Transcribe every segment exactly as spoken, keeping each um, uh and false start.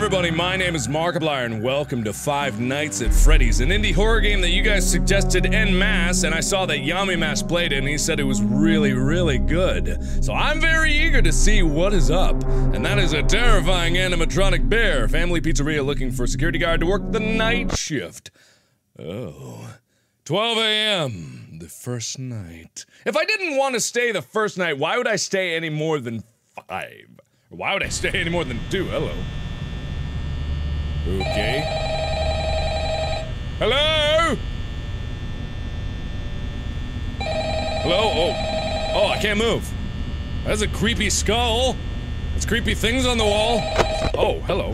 everybody, my name is Markiplier and welcome to Five Nights at Freddy's, an indie horror game that you guys suggested en masse, and I saw that Yamimash played it and he said it was really, really good. So I'm very eager to see what is up, and that is a terrifying animatronic bear, family pizzeria looking for a security guard to work the night shift. Oh. twelve A M, the first night. If I didn't want to stay the first night, why would I stay any more than five? Or why would I stay any more than two? Hello. Okay. Hello? Hello? Oh. Oh, I can't move. That's a creepy skull. There's creepy things on the wall. Oh, hello.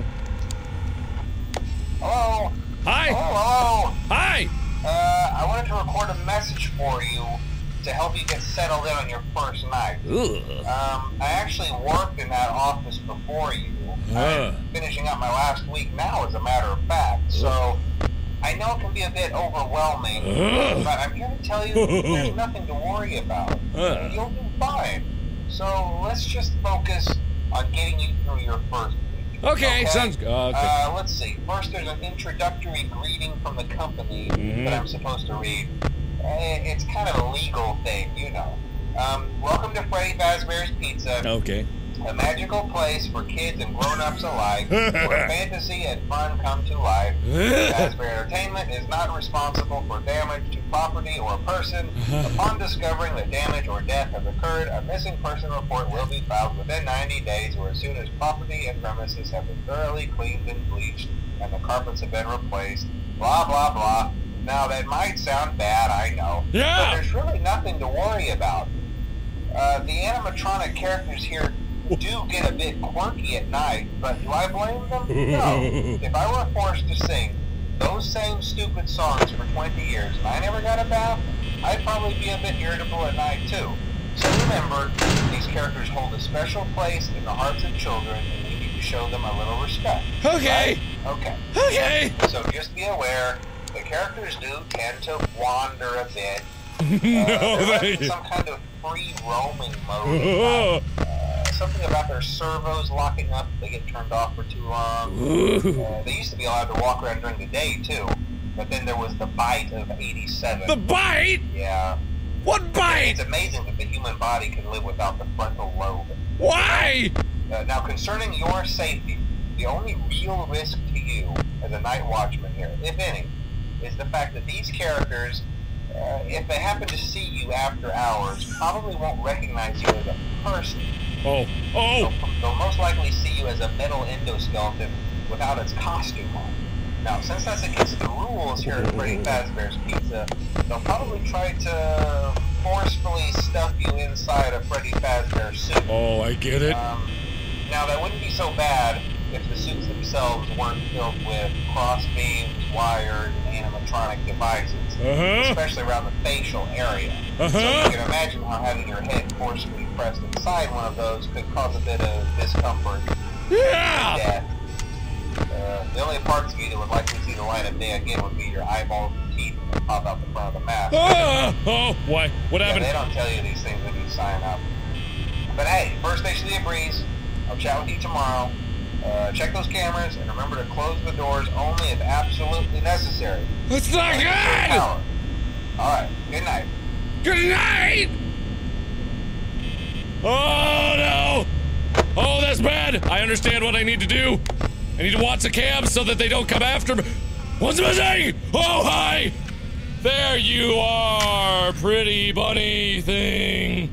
Hello? Hi? Oh, hello? Hi! Uh, I wanted to record a message for you to help you get settled in on your first night. Ugh. Um, I actually worked in that office before you. Uh. I'm finishing up my last week now, as a matter of fact, so I know it can be a bit overwhelming, Uh. but I'm here to tell you there's nothing to worry about. Uh. You'll do fine. So let's just focus on getting you through your first week. Okay, okay? sounds good. Okay. Uh, let's see. First, there's an introductory greeting from the company Mhm. that I'm supposed to read. Eh, It's kind of a legal thing, you know. Um, welcome to Freddy Fazbear's Pizza. Okay. A magical place for kids and grown-ups alike, where fantasy and fun come to life. Fazbear Entertainment is not responsible for damage to property or person. Upon discovering that damage or death has occurred, a missing person report will be filed within ninety days or as soon as property and premises have been thoroughly cleaned and bleached and the carpets have been replaced. Blah, blah, blah. Now, that might sound bad, I know. Yeah. But there's really nothing to worry about. Uh, the animatronic characters here do get a bit quirky at night, but do I blame them? No. If I were forced to sing those same stupid songs for twenty years and I never got a bath, I'd probably be a bit irritable at night too. So remember, these characters hold a special place in the hearts of children and we need to show them a little respect. Okay. Right? Okay. Okay. So just be aware, the characters do tend to wander a bit. No, Uh, they're they- in some kind of free roaming mode. Uh, something about their servos locking up if they get turned off for too long. Uh, they used to be allowed to walk around during the day too, but then there was the bite of eighty-seven. The bite? Yeah. What bite? It's amazing that the human body can live without the frontal lobe. Why? Uh, now, concerning your safety, the only real risk to you as a night watchman here, if any, is the fact that these characters, uh, if they happen to see you after hours, probably won't recognize you as a person. Oh. Oh. They'll, they'll most likely see you as a metal endoskeleton without its costume on. Now, since that's against the rules here at Freddy Fazbear's Pizza, they'll probably try to forcefully stuff you inside a Freddy Fazbear suit. Oh, I get it. Um, now, that wouldn't be so bad if the suits themselves weren't filled with cross beams, wires, and animatronic devices, Uh-huh. especially around the facial area. Uh-huh. So you can imagine how having your head forcefully pressed inside one of those could cause a bit of discomfort. Yeah. Death. Uh, the only parts of you that would likely see the light of day again would be your eyeballs and teeth that pop out the front of the mask. Ah. Oh, why? What Yeah, happened? they don't tell you these things when you sign up. But hey, first station of the breeze. I'll chat with you tomorrow. Uh, check those cameras and remember to close the doors only if absolutely necessary. It's not good! All right, good night. Good night! Oh, no! Oh, that's bad! I understand what I need to do. I need to watch the cams so that they don't come after me. What's missing? Oh, hi! There you are, pretty bunny thing.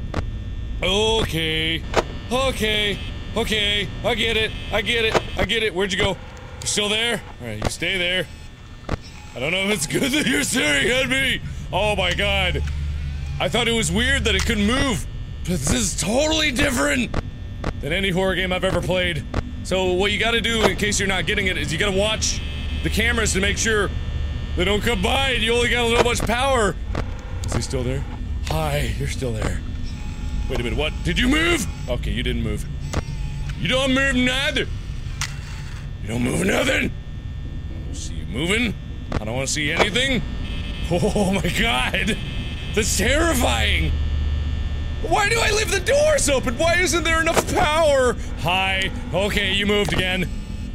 Okay. Okay. Okay. I get it. I get it. I get it. Where'd you go? You still there? Alright, you stay there. I don't know if it's good that you're staring at me. Oh my god. I thought it was weird that it couldn't move. But this is totally different than any horror game I've ever played. So what you gotta do, in case you're not getting it, is you gotta watch the cameras to make sure they don't come by and you only got so much power. Is he still there? Hi, you're still there. Wait a minute, what? Did you move? Okay, you didn't move. You don't move neither. You don't move nothing. I don't see you moving. I don't want to see anything. Oh my god. That's terrifying. Why do I leave the doors open? Why isn't there enough power? Hi. Okay, you moved again.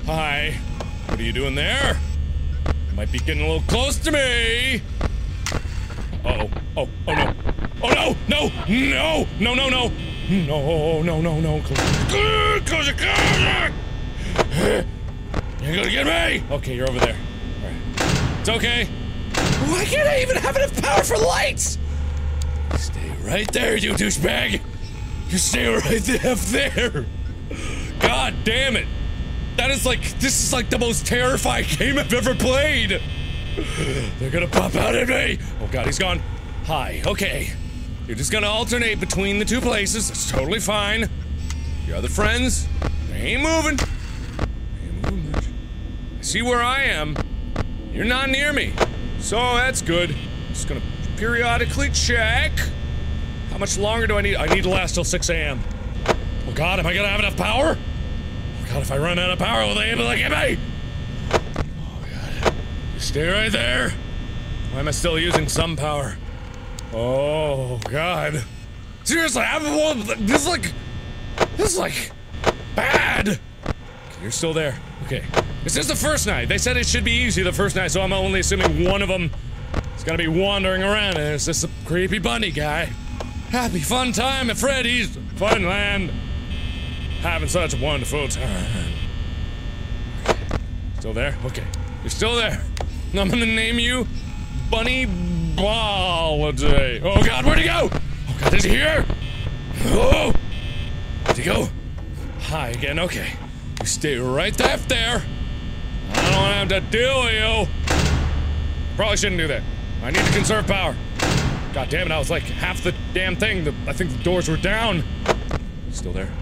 Hi. What are you doing there? You might be getting a little close to me. Uh-oh. Oh, oh no. Oh no! No! No! No, no, no! No, no, no, no. Close, close it, close it! You're gonna get me! Okay, you're over there. Alright. It's okay. Why can't I even have enough power for lights? Stay right there, you douchebag! You stay right the F there! God damn it! That is like, this is like the most terrifying game I've ever played! They're gonna pop out at me! Oh god, he's gone. Hi, okay. You're just gonna alternate between the two places, it's totally fine. Your other friends, they ain't moving. They ain't moving much. I see where I am. You're not near me. So that's good. Just gonna periodically check. How much longer do I need? I need to last till six A M Oh god, am I gonna have enough power? Oh god, if I run out of power, will they able to get me? Oh god. You stay right there. Why am I still using some power? Oh god. Seriously, I'm this is like this is like bad. Okay, you're still there. Okay. This is the first night. They said it should be easy the first night, so I'm only assuming one of them is gonna be wandering around and it's just a creepy bunny guy. Happy fun time at Freddy's Funland. Having such a wonderful time. Okay. Still there? Okay. You're still there. I'm gonna name you Bunny Holiday. Oh god, where'd he go? Oh god, is he here? Oh! Where'd he go? Hi again, okay. You stay right there. there. I don't have to deal with you. Probably shouldn't do that. I need to conserve power. God damn it, I was like half the damn thing. The, I think the doors were down. Still there.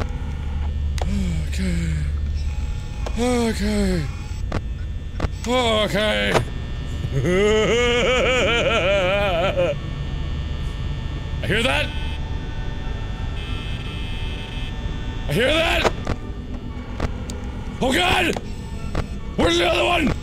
Okay. Okay. Okay. I hear that? I hear that? Oh god! Where's the other one?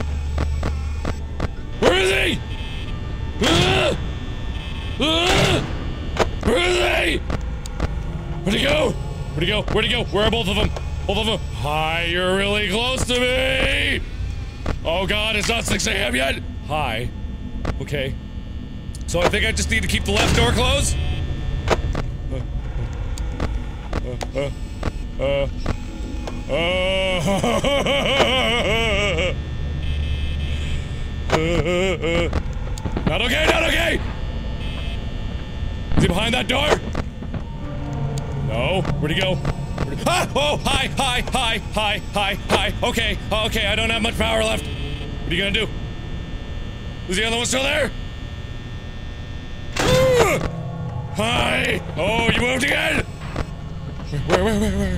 Where is he? Uh, uh, where is he? Where'd he go? Where'd he go? Where'd he go? Where are both of them? Both of them. Hi, you're really close to me! Oh god, it's not six A M yet? Hi. Okay. So I think I just need to keep the left door closed? Uh, uh, uh, uh, uh, not okay, not okay! Is he behind that door? No. Where'd he go? Where'd he ah! Oh, hi, hi, hi, hi, hi, hi. Okay, okay, I don't have much power left. What are you gonna do? Is the other one still there? Uh, hi! Oh, you moved again! Where, where, where, where?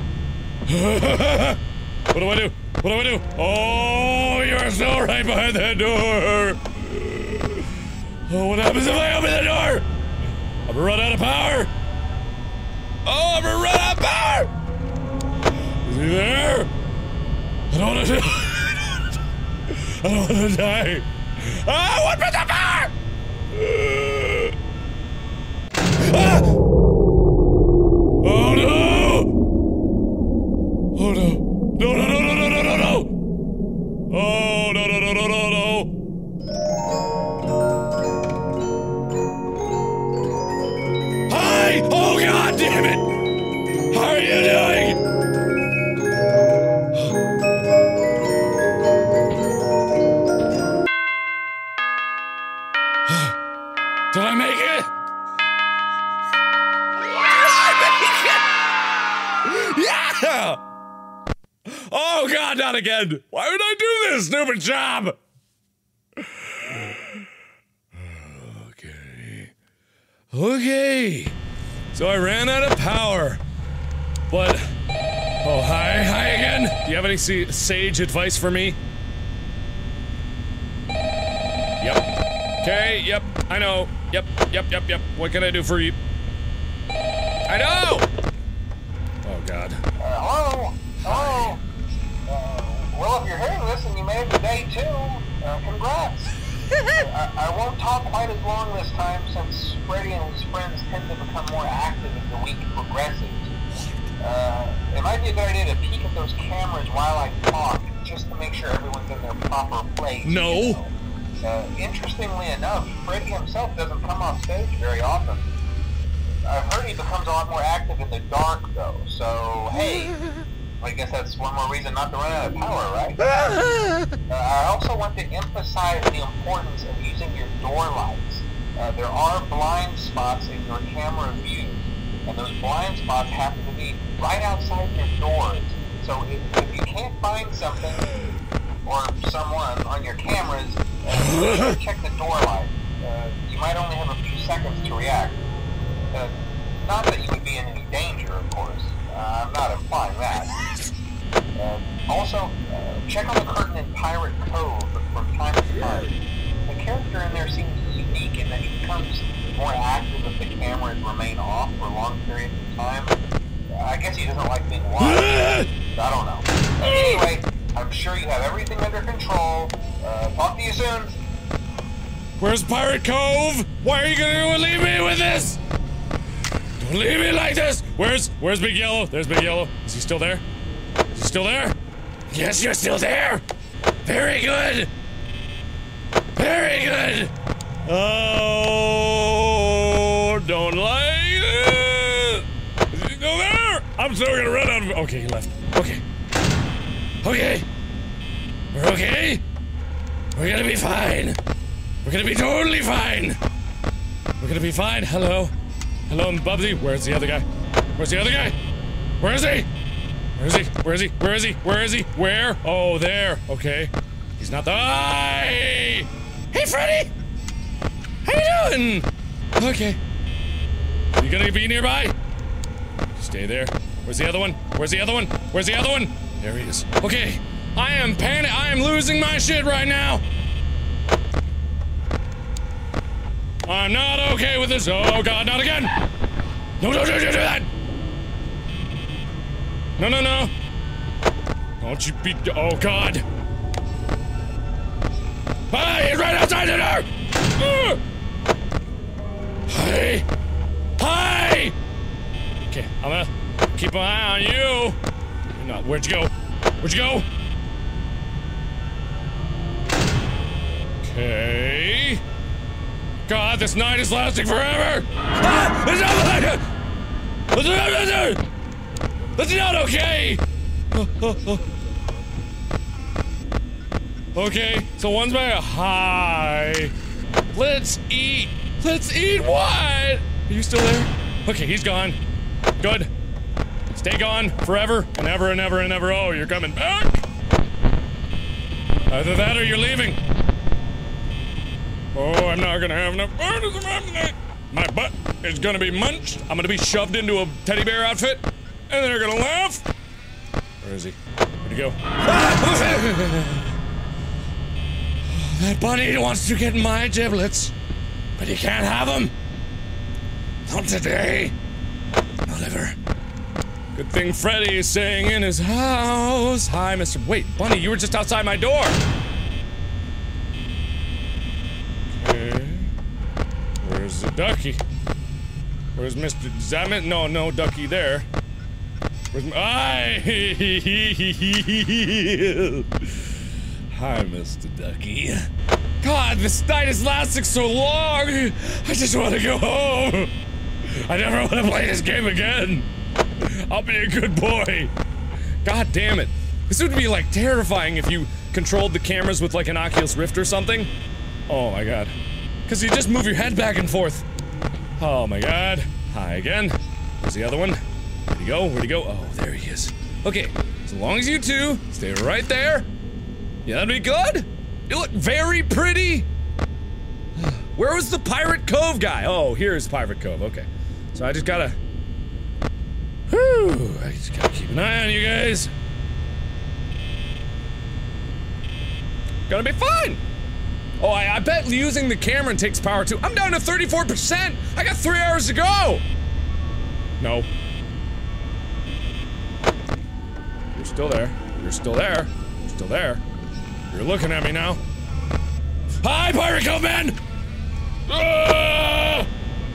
What do I do? What do I do? Oh, you're still right behind that door! Oh, what happens if I open the door? I'm gonna run out of power! Oh, I'm gonna run out of power! Is he there? I don't wanna die. I don't wanna die. Ah, what with the power? Ah! Oh no! Oh no! No, no, no, no, no, no, no, no! Oh, no, no, no, no, no, no! Hi! Oh god damn it! How are you doing? Did I make it? Did I make it? Yeah! Oh god, not again! Why would I do this stupid job? Okay. Okay. So I ran out of power. But... Oh, hi, hi again. Do you have any sage advice for me? Yep. Okay, yep, I know. Yep, yep, yep, yep. What can I do for you? I know! Oh god. Uh, hello? Hello? Uh, well, if you're hearing this and you made it to day two, uh, congrats. I, I won't talk quite as long this time since Freddy and his friends tend to become more active as the week progresses. Uh, it might be a good idea to peek at those cameras while I lazy. No. Uh, interestingly enough, Freddy himself doesn't come off stage very often. I've heard he becomes a lot more active in the dark, though. So, hey, I guess that's one more reason not to run out of power, right? uh, I also want to emphasize the importance of using your door lights. Uh, there are blind spots in your camera view, and those blind spots happen to be right outside your doors. So if, if you can't find something or someone on your cameras, uh, check the door light. Uh, you might only have a few seconds to react. Uh, not that you would be in any danger, of course. Uh, I'm not implying that. Uh, also, uh, check on the curtain in Pirate Cove from time to time. The character in there seems unique in that he becomes more active if the cameras remain off for long periods of time. Uh, I guess he doesn't like being watched. I don't know. Uh, anyway, I'm sure you have everything under control. Uh, talk to you soon. Where's Pirate Cove? Why are you gonna leave me with this? Don't leave me like this! Where's, where's Big Yellow? There's Big Yellow. Is he still there? Is he still there? Yes, you're still there! Very good! Very good! Oh, don't like it! Is he still there? I'm still gonna run out of- okay, he left. Okay. Okay. We're okay? We're gonna be fine. We're gonna be totally fine. We're gonna be fine. Hello. Hello, Bubsy. Where's the other guy? Where's the other guy? Where is he? Where is he? Where is he? Where is he? Where is he? Where? Oh, there. Okay. He's not the- Hey! Hey, Freddy! How you doing? Okay. You gonna be nearby? Stay there. Where's the other one? Where's the other one? Where's the other one? There he is. Okay. I am panic- I am losing my shit right now! I'm not okay with this. Oh god, not again! No, no, don't you do that! No, no, no. Don't you be- oh god. Hi, he's right outside the door! Uh! Hi! Hi! Okay, I'm gonna keep an eye on you. You're not- where'd you go? Where'd you go? Okay. God, this night is lasting forever! Ah! It's not like it! It's not, it's not okay! Oh, oh, oh. Okay, so one's by a hi. Let's eat. Let's eat what? Are you still there? Okay, he's gone. Good. Stay gone forever and ever and ever and ever. Oh, you're coming back? Either that or you're leaving. Oh, I'm not gonna have enough fun as I'm My butt is gonna be munched. I'm gonna be shoved into a teddy bear outfit, and they're gonna laugh. Where is he? Where'd he go? That bunny wants to get my giblets, but he can't have them. Not today. Not ever. Good thing Freddy is staying in his house. Hi, Mister Wait, Bunny, you were just outside my door. Okay. Where's the ducky? Where's Mister Zamet? No, no ducky there. Where's my- Hi! Hi, Mister Ducky. God, this night is lasting so long! I just want to go home! I never want to play this game again! I'll be a good boy! God damn it. This would be, like, terrifying if you controlled the cameras with, like, an Oculus Rift or something. Oh my god. Because you just move your head back and forth. Oh my god. Hi again. Where's the other one? Where'd he go? Where'd he go? Oh, there he is. Okay, as long as you two stay right there. Yeah, that'd be good. You look very pretty. Where was the Pirate Cove guy? Oh, here's Pirate Cove. Okay. So I just gotta... Whew. I just gotta keep an eye on you guys. Gonna be fine. Oh, I, I bet using the camera takes power too. I'm down to thirty-four percent. I got three hours to go. No. You're still there. You're still there. You're still there. You're looking at me now. Hi, Pirate Cove Man! Ah!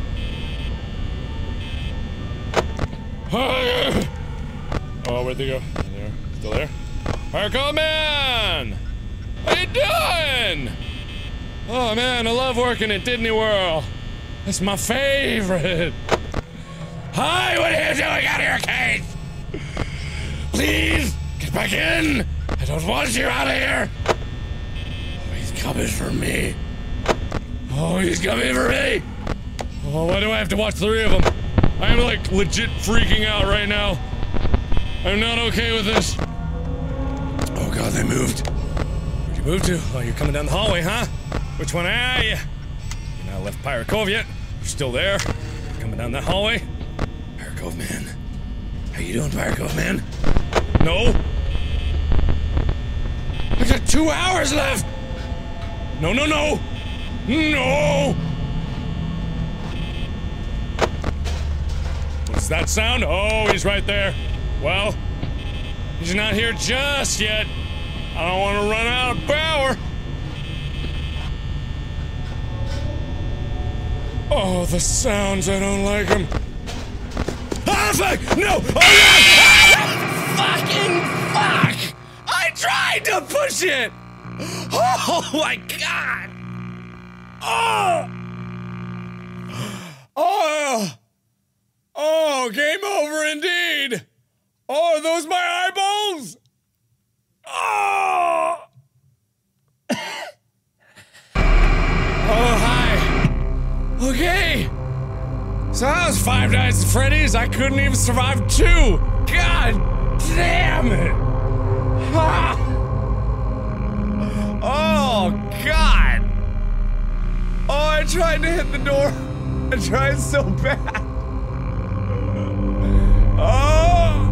Oh, where'd they go? There. Still there? Pirate Cove Man! How you doing? Oh man, I love working at Disney World. That's my favorite. Hi, what are you doing out here, Kate? Please, get back in. I don't want you out of here. Oh, he's coming for me. Oh, he's coming for me. Oh, why do I have to watch three of them? I'm like legit freaking out right now. I'm not okay with this. Oh god, they moved. Where'd you move to? Oh, you're coming down the hallway, huh? Which one are you? You're not left Pirate Cove yet. You're still there. You're coming down that hallway. Pirate Cove man. How you doing, Pirate Cove man? No. I got two hours left. No, no, no. No. What's that sound? Oh, he's right there. Well, he's not here just yet. I don't want to run out of power. Oh, the sounds, I don't like them. Ah, fuck! No! Oh, yeah! Ah, fucking fuck! I tried to push it! Oh, my God! Oh! Oh! Oh, game over indeed! Oh, are those my eyeballs? Oh! Oh, hi. Okay. So that was Five Nights at Freddy's. I couldn't even survive two. God damn it. Ah. Oh, God. Oh, I tried to hit the door. I tried so bad. Oh.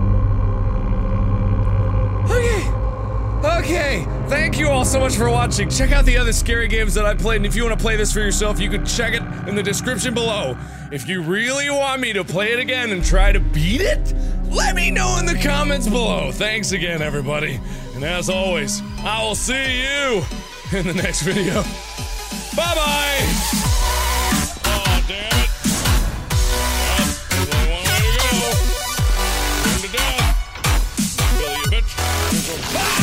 Okay. Okay, thank you all so much for watching. Check out the other scary games that I played, and if you want to play this for yourself, you can check it in the description below. If you really want me to play it again and try to beat it, let me know in the comments below. Thanks again, everybody. And as always, I will see you in the next video. Bye-bye! Oh, damn it. Well, there's only one way to go. Burn to death. Kill you, bitch. Ah!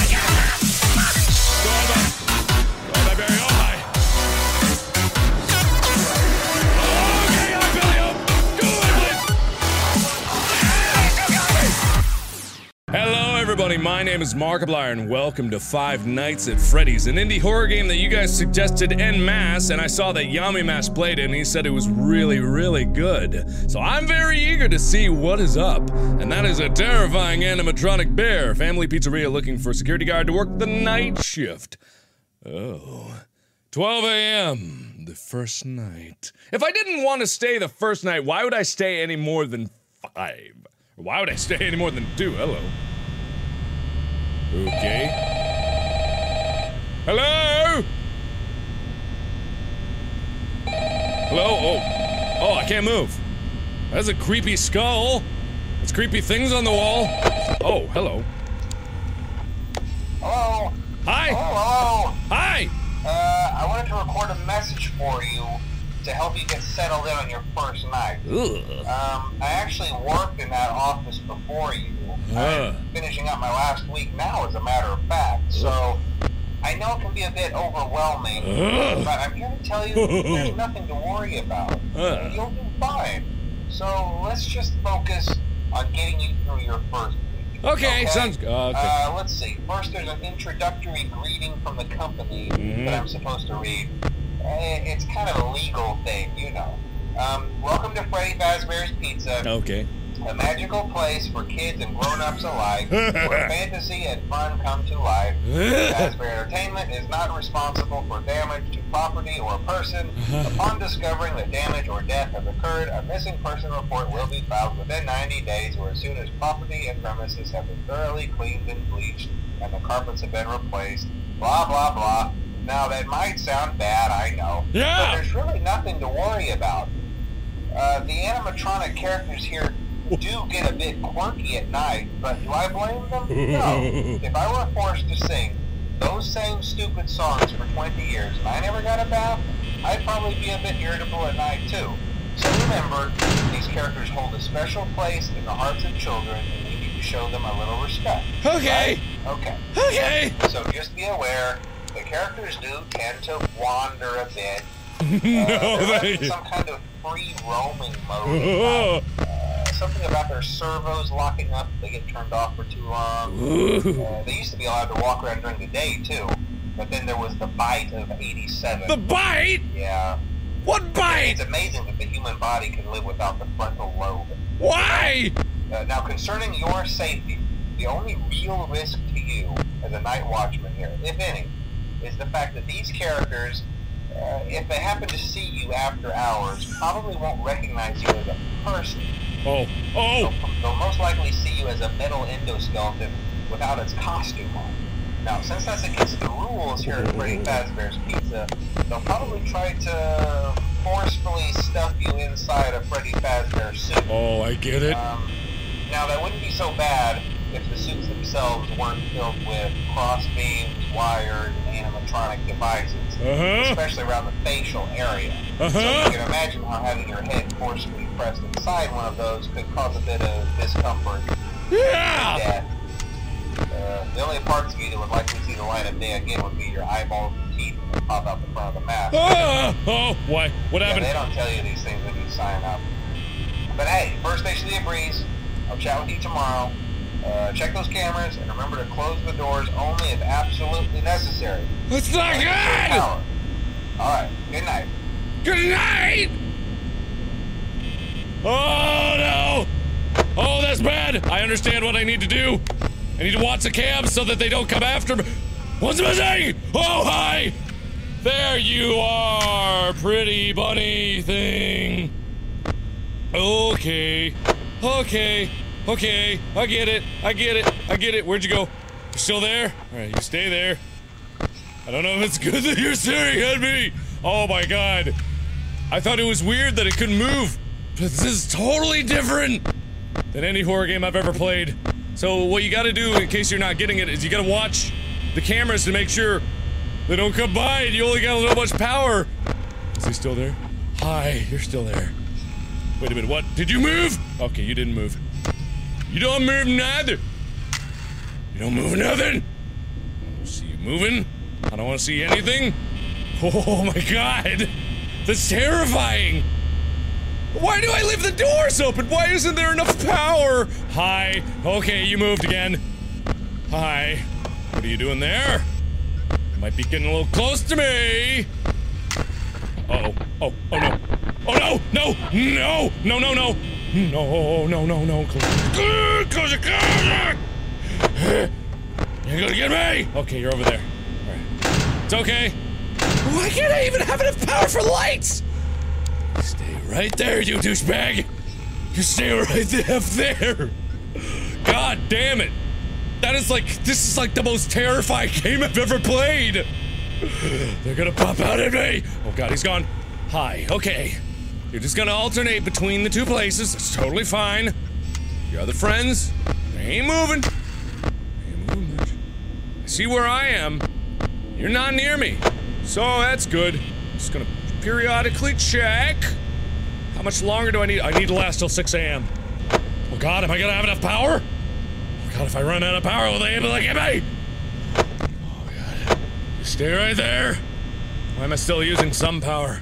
Everybody, my name is Markiplier and welcome to Five Nights at Freddy's, an indie horror game that you guys suggested en masse, and I saw that Yamimash played it and he said it was really, really good. So I'm very eager to see what is up, and that is a terrifying animatronic bear. Family Pizzeria looking for a security guard to work the night shift. Oh. twelve A M the first night. If I didn't want to stay the first night, why would I stay any more than five? Or why would I stay any more than two? Hello. Okay. Hello? Hello? Oh. Oh, I can't move. That's a creepy skull. That's creepy things on the wall. Oh, hello. Hello? Hi? Hello? Hi! Uh, I wanted to record a message for you to help you get settled in on your first night. Ugh. Um, I actually worked in that office before you. Uh. I'm finishing up my last week now, as a matter of fact, so I know it can be a bit overwhelming, uh. but I'm here to tell you there's nothing to worry about. Uh. You'll do fine. So let's just focus on getting you through your first week. Okay, okay? sounds good. Uh, okay. uh, let's see. First, there's an introductory greeting from the company mm-hmm. that I'm supposed to read. It's kind of a legal thing, you know. Um, welcome to Freddy Fazbear's Pizza. Okay. A magical place for kids and grown-ups alike, where fantasy and fun come to life. Fazbear Entertainment is not responsible for damage to property or person. Upon discovering that damage or death has occurred, a missing person report will be filed within ninety days, or as soon as property and premises have been thoroughly cleaned and bleached, and the carpets have been replaced. Blah, blah, blah. Now, that might sound bad, I know. Yeah. But there's really nothing to worry about. Uh, the animatronic characters here do get a bit quirky at night, but do I blame them? No. If I were forced to sing those same stupid songs for twenty years and I never got a bath, I'd probably be a bit irritable at night too. So remember, these characters hold a special place in the hearts of children, and you need to show them a little respect. Okay. Right? Okay. Okay. So just be aware the characters do tend to wander a bit. No, uh, they... some kind of free roaming mode. Uh, something about their servos locking up if they get turned off for too long. Uh, they used to be allowed to walk around during the day too, but then there was the bite of eighty-seven. The bite? Yeah. What bite? It's amazing that the human body can live without the frontal lobe. Why? Uh, now, concerning your safety, the only real risk to you as a night watchman here, if any, is the fact that these characters, uh, if they happen to see you after hours, probably won't recognize you as a person. Oh, oh! They'll, they'll most likely see you as a metal endoskeleton without its costume on. Now, since that's against the rules here at Freddy Fazbear's Pizza, they'll probably try to forcefully stuff you inside a Freddy Fazbear suit. Oh, I get it. Um, now, that wouldn't be so bad if the suits themselves weren't filled with cross beams, wires, and animatronic devices, Uh-huh. especially around the facial area. Uh-huh. So you can imagine how having your head forcefully pressed inside one of those could cause a bit of discomfort. Yeah! Death. Uh, the only parts of you that would likely see the light of day again would be your eyeballs and teeth that pop out the front of the mask. Ah! Oh, why? What Yeah, happened? they don't tell you these things when you sign up. But hey, first station of the breeze. I'll chat with you tomorrow. Uh, check those cameras and remember to close the doors only if absolutely necessary. That's not good! All right. Good night. Good night! Oh, no! Oh, that's bad! I understand what I need to do. I need to watch the cams so that they don't come after me. What's missing? Oh, hi! There you are, pretty bunny thing. Okay. Okay. Okay. I get it. I get it. I get it. Where'd you go? You're still there? Alright, you stay there. I don't know if it's good that you're staring at me. Oh my god. I thought it was weird that it couldn't move. But this is totally different than any horror game I've ever played. So what you gotta do, in case you're not getting it, is you gotta watch the cameras to make sure they don't come by and you only got so much power. Is he still there? Hi, you're still there. Wait a minute, what? Did you move? Okay, you didn't move. You don't move neither. You don't move nothing. I don't see you moving. I don't want to see anything. Oh my god. That's terrifying. Why do I leave the doors open? Why isn't there enough power? Hi. Okay, you moved again. Hi. What are you doing there? You might be getting a little close to me. Uh-oh. Oh, oh no. Oh no! No! No! No, no, no! No, no, no, no. Close it, close it, close it! You're gonna get me! Okay, you're over there. Alright. It's okay. Why can't I even have enough power for lights? Stay right there, you douchebag! You stay right there, up there! God damn it! That is like, this is like the most terrifying game I've ever played! They're gonna pop out at me! Oh god, he's gone. Hi, okay. You're just gonna alternate between the two places, it's totally fine. Your other friends, they ain't moving. They ain't moving much. I see where I am. You're not near me. So that's good. Just gonna periodically check. How much longer do I need? I need to last till six A M Oh god, am I gonna have enough power? Oh god, if I run out of power, will they be able to get me? Oh god. You stay right there. Why am I still using some power?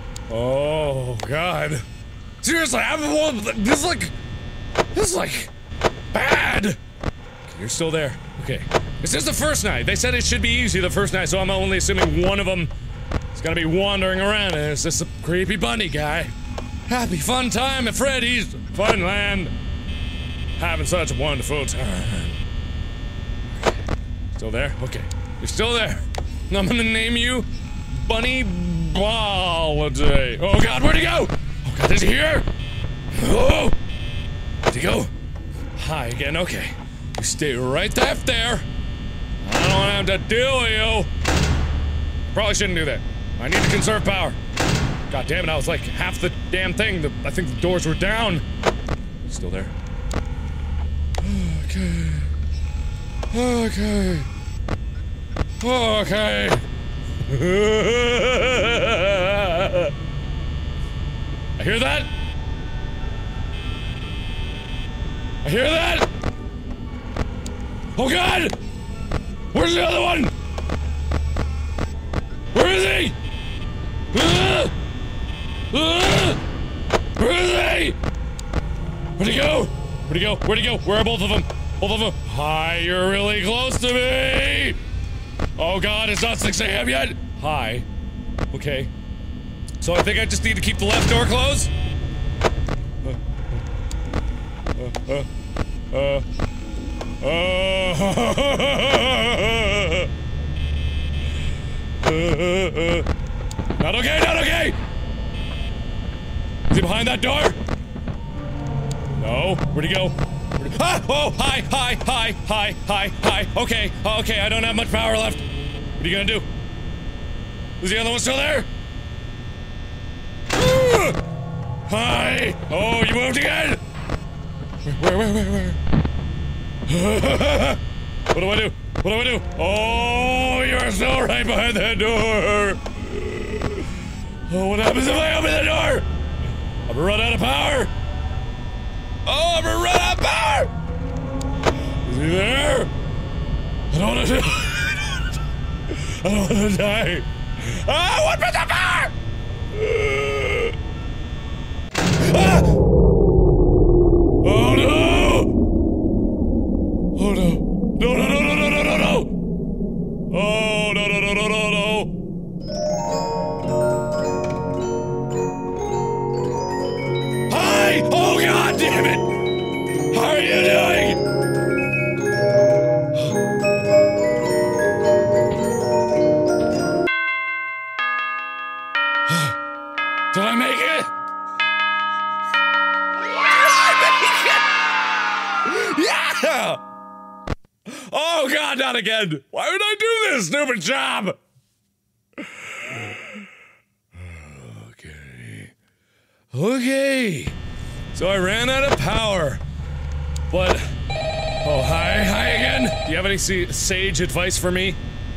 Oh god. Seriously, I'm this is like this is like bad. Okay, you're still there. Okay. This is the first night. They said it should be easy the first night, so I'm only assuming one of them is gonna be wandering around and it's just a creepy bunny guy. Happy fun time at Freddy's Funland. Having such a wonderful time. Okay. Still there? Okay. You're still there. I'm gonna name you Bunny Holiday. Oh god, where'd he go? Oh god, is he here? Oh! Where'd he go? Hi again, okay. You stay right there, there. I don't have to deal with you. Probably shouldn't do that. I need to conserve power. God damn it, I was like half the damn thing. The, I think the doors were down. Still there? Okay. Okay. Okay. I hear that? I hear that? Oh god! Where's the other one? Where is he? Ah! Ah! Where is he? Where'd he go? Where'd he go? Where'd he go? Where are both of them? Both of them. Hi, you're really close to me. Oh God, it's not six A M yet. Hi. Okay. So I think I just need to keep the left door closed? Uh, uh, uh, uh, uh, not okay, not okay! Is he behind that door? No. Where'd he go? Where'd he ah! Oh, hi, hi, hi, hi, hi, hi. Okay, okay, I don't have much power left. What are you gonna do? Is the other one still there? Hi! Oh, you moved again! Where, where, where, where, where? What do I do? What do I do? Oh, you're still right behind that door! Oh, what happens if I open the door? I'm gonna run out of power! Oh, I'm gonna run out of power! Is he there? I don't wanna die. I don't wanna die. Ah, one percent power! Ah! Oh no! Oh no! No no no no no no no no! Oh no no no no no no! Hi! Oh God damn it! How are you doing? Did I make it? Yeah! Oh God, not again! Why would I do this stupid job? Okay. Okay. So I ran out of power. But... Oh, hi, hi again. Do you have any sage advice for me?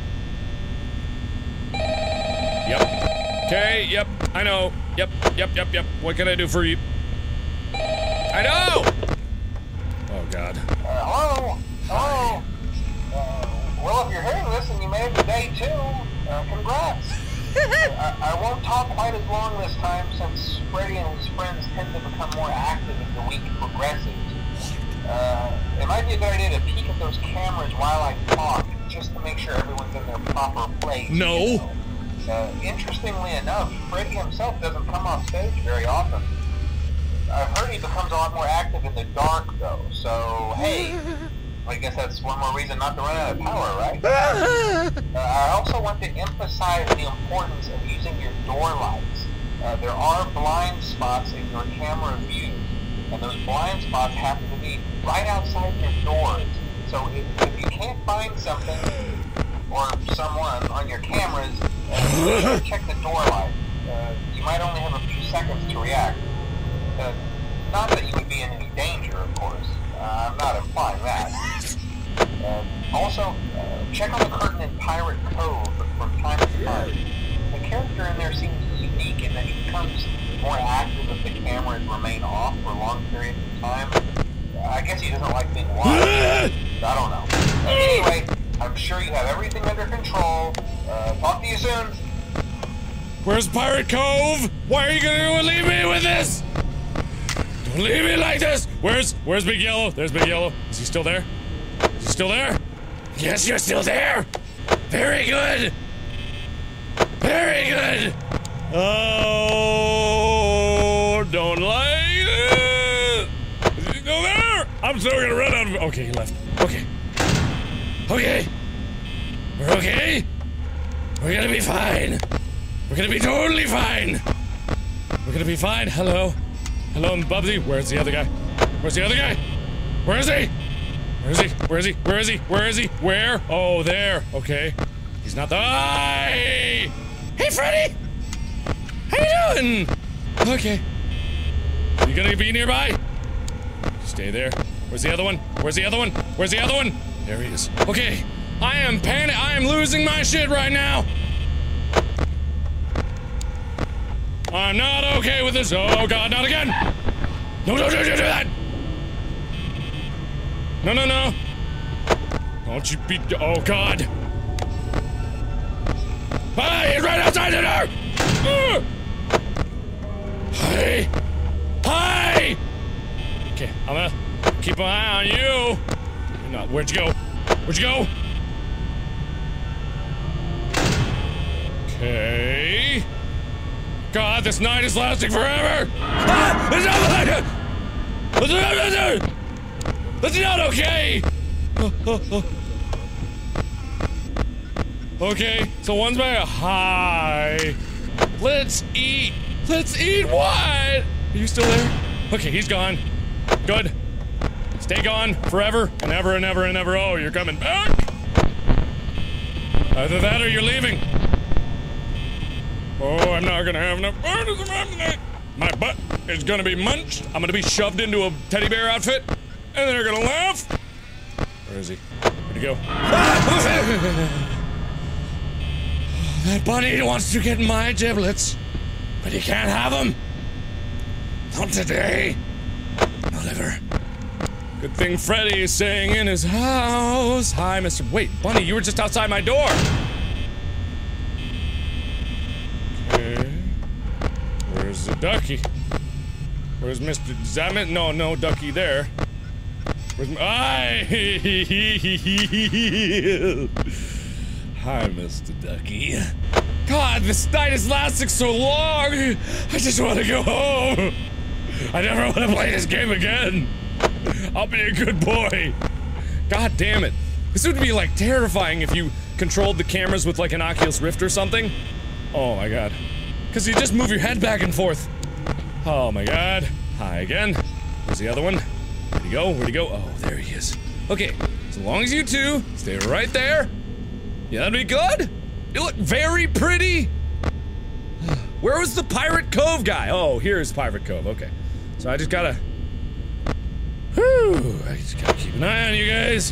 Yep. Okay, yep, I know. Yep, yep, yep, yep. What can I do for you? I know! Oh God. Uh, hello? Hello? Uh, well, if you're hearing this and you made it to day two, uh, congrats. I, I won't talk quite as long this time since Freddy and his friends tend to become more active as the week progresses. Uh, it might be a good idea to peek at those cameras while I talk, just to make sure everyone's in their proper place. No! You know? Uh, interestingly enough, Freddy himself doesn't come off stage very often. I've heard he becomes a lot more active in the dark, though, so, hey, I guess that's one more reason not to run out of power, right? uh, I also want to emphasize the importance of using your door lights. Uh, there are blind spots in your camera view, and those blind spots happen to be right outside your doors. So if, if you can't find something, or someone on your cameras, uh, check the door light. Uh, you might only have a few seconds to react. Uh, not that you would be in any danger, of course. Uh, I'm not implying that. Uh, also, uh, check on the curtain in Pirate Cove from time to time. The character in there seems unique in that he becomes more active if the cameras remain off for long periods of time. Uh, I guess he doesn't like being watched. I don't know. Uh, anyway, I'm sure you have everything under control. Uh, talk to you soon. Where's Pirate Cove? Why are you gonna leave me with this? Don't leave me like this! Where's, where's Big Yellow? There's Big Yellow. Is he still there? Is he still there? Yes, you're still there! Very good! Very good! Oh, don't like it! Is he still there? I'm still gonna run out of- Okay, he left. Okay. Okay. We're okay. We're gonna be fine. We're gonna be totally fine. We're gonna be fine. Hello. Hello, I'm Bubsy. Where's the other guy? Where's the other guy? Where is he? Where is he? Where is he? Where is he? Where is he? Where? Oh, there. Okay. He's not the- Hey! Hey, Freddy! How you doing? Okay. You gonna be nearby? Stay there. Where's the other one? Where's the other one? Where's the other one? There he is. Okay. I am panic- I am losing my shit right now! I'm not okay with this. Oh God, not again! No, no, don't you do that! No, no, no! Don't you be- Oh God! Hi, he's right outside the door! Uh. Hi! Hi! Okay, I'm gonna keep an eye on you. No, where'd you go? Where'd you go? Okay. God, this night is lasting forever! Ah! It's not like it! It's not, it's not okay! Okay, so one's by a hi. Let's eat! Let's eat what? Are you still there? Okay, he's gone. Good. Stay gone forever and ever and ever and ever. Oh, you're coming back? Either that or you're leaving. Oh, I'm not gonna have enough fun. My butt is gonna be munched. I'm gonna be shoved into a teddy bear outfit, and they're gonna laugh. Where is he? Where'd he go? That bunny wants to get my giblets, but he can't have them. Not today. Not ever. Good thing Freddy is staying in his house. Hi, Mister Wait, Bunny, you were just outside my door. Okay. Where's the ducky? Where's Mister Zamet? No, no ducky there. Where's my- Hi! Hi, Mister Ducky. God, this night is lasting so long! I just want to go home! I never want to play this game again! I'll be a good boy! God damn it. This would be, like, terrifying if you controlled the cameras with, like, an Oculus Rift or something. Oh my god. Because you just move your head back and forth. Oh my god. Hi again. Where's the other one? Where'd he go? Where'd he go? Oh, there he is. Okay, as long as you two stay right there. Yeah, that'd be good. You look very pretty. Where was the Pirate Cove guy? Oh, here's Pirate Cove. Okay. So I just gotta... Whew. I just gotta keep an eye on you guys.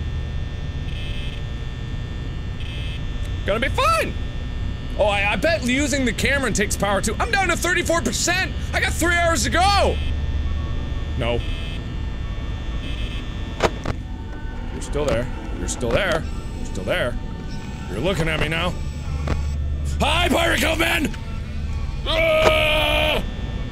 Gonna be fine. Oh, I, I bet using the camera takes power too. I'm down to thirty-four percent. I got three hours to go. No. You're still there. You're still there. You're still there. You're looking at me now. Hi, Pirate Cove Man! Ah!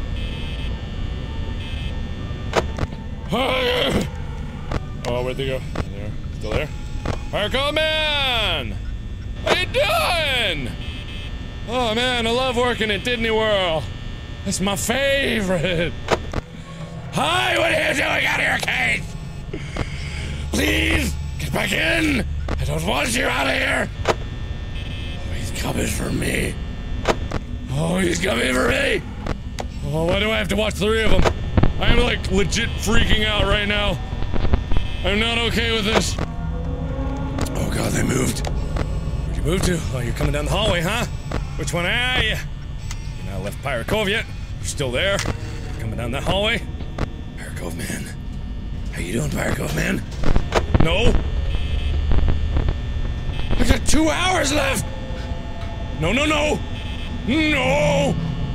Oh, where'd they go? There. Still there? Pirate Cove Man! How you doing? Oh man, I love working at Disney World. That's my favorite. Hi, what are you doing out of your cage? Please, get back in. I don't want you out of here. Oh, he's coming for me. Oh, he's coming for me. Oh, why do I have to watch three of them? I'm like legit freaking out right now. I'm not okay with this. Oh god, they moved. Where'd you move to? Oh, you're coming down the hallway, huh? Which one are you? You're not left Pirate Cove yet. You're still there. You're coming down that hallway. Pirate Cove Man. How you doing, Pirate Cove Man? No. I got two hours left! No, no, no! No!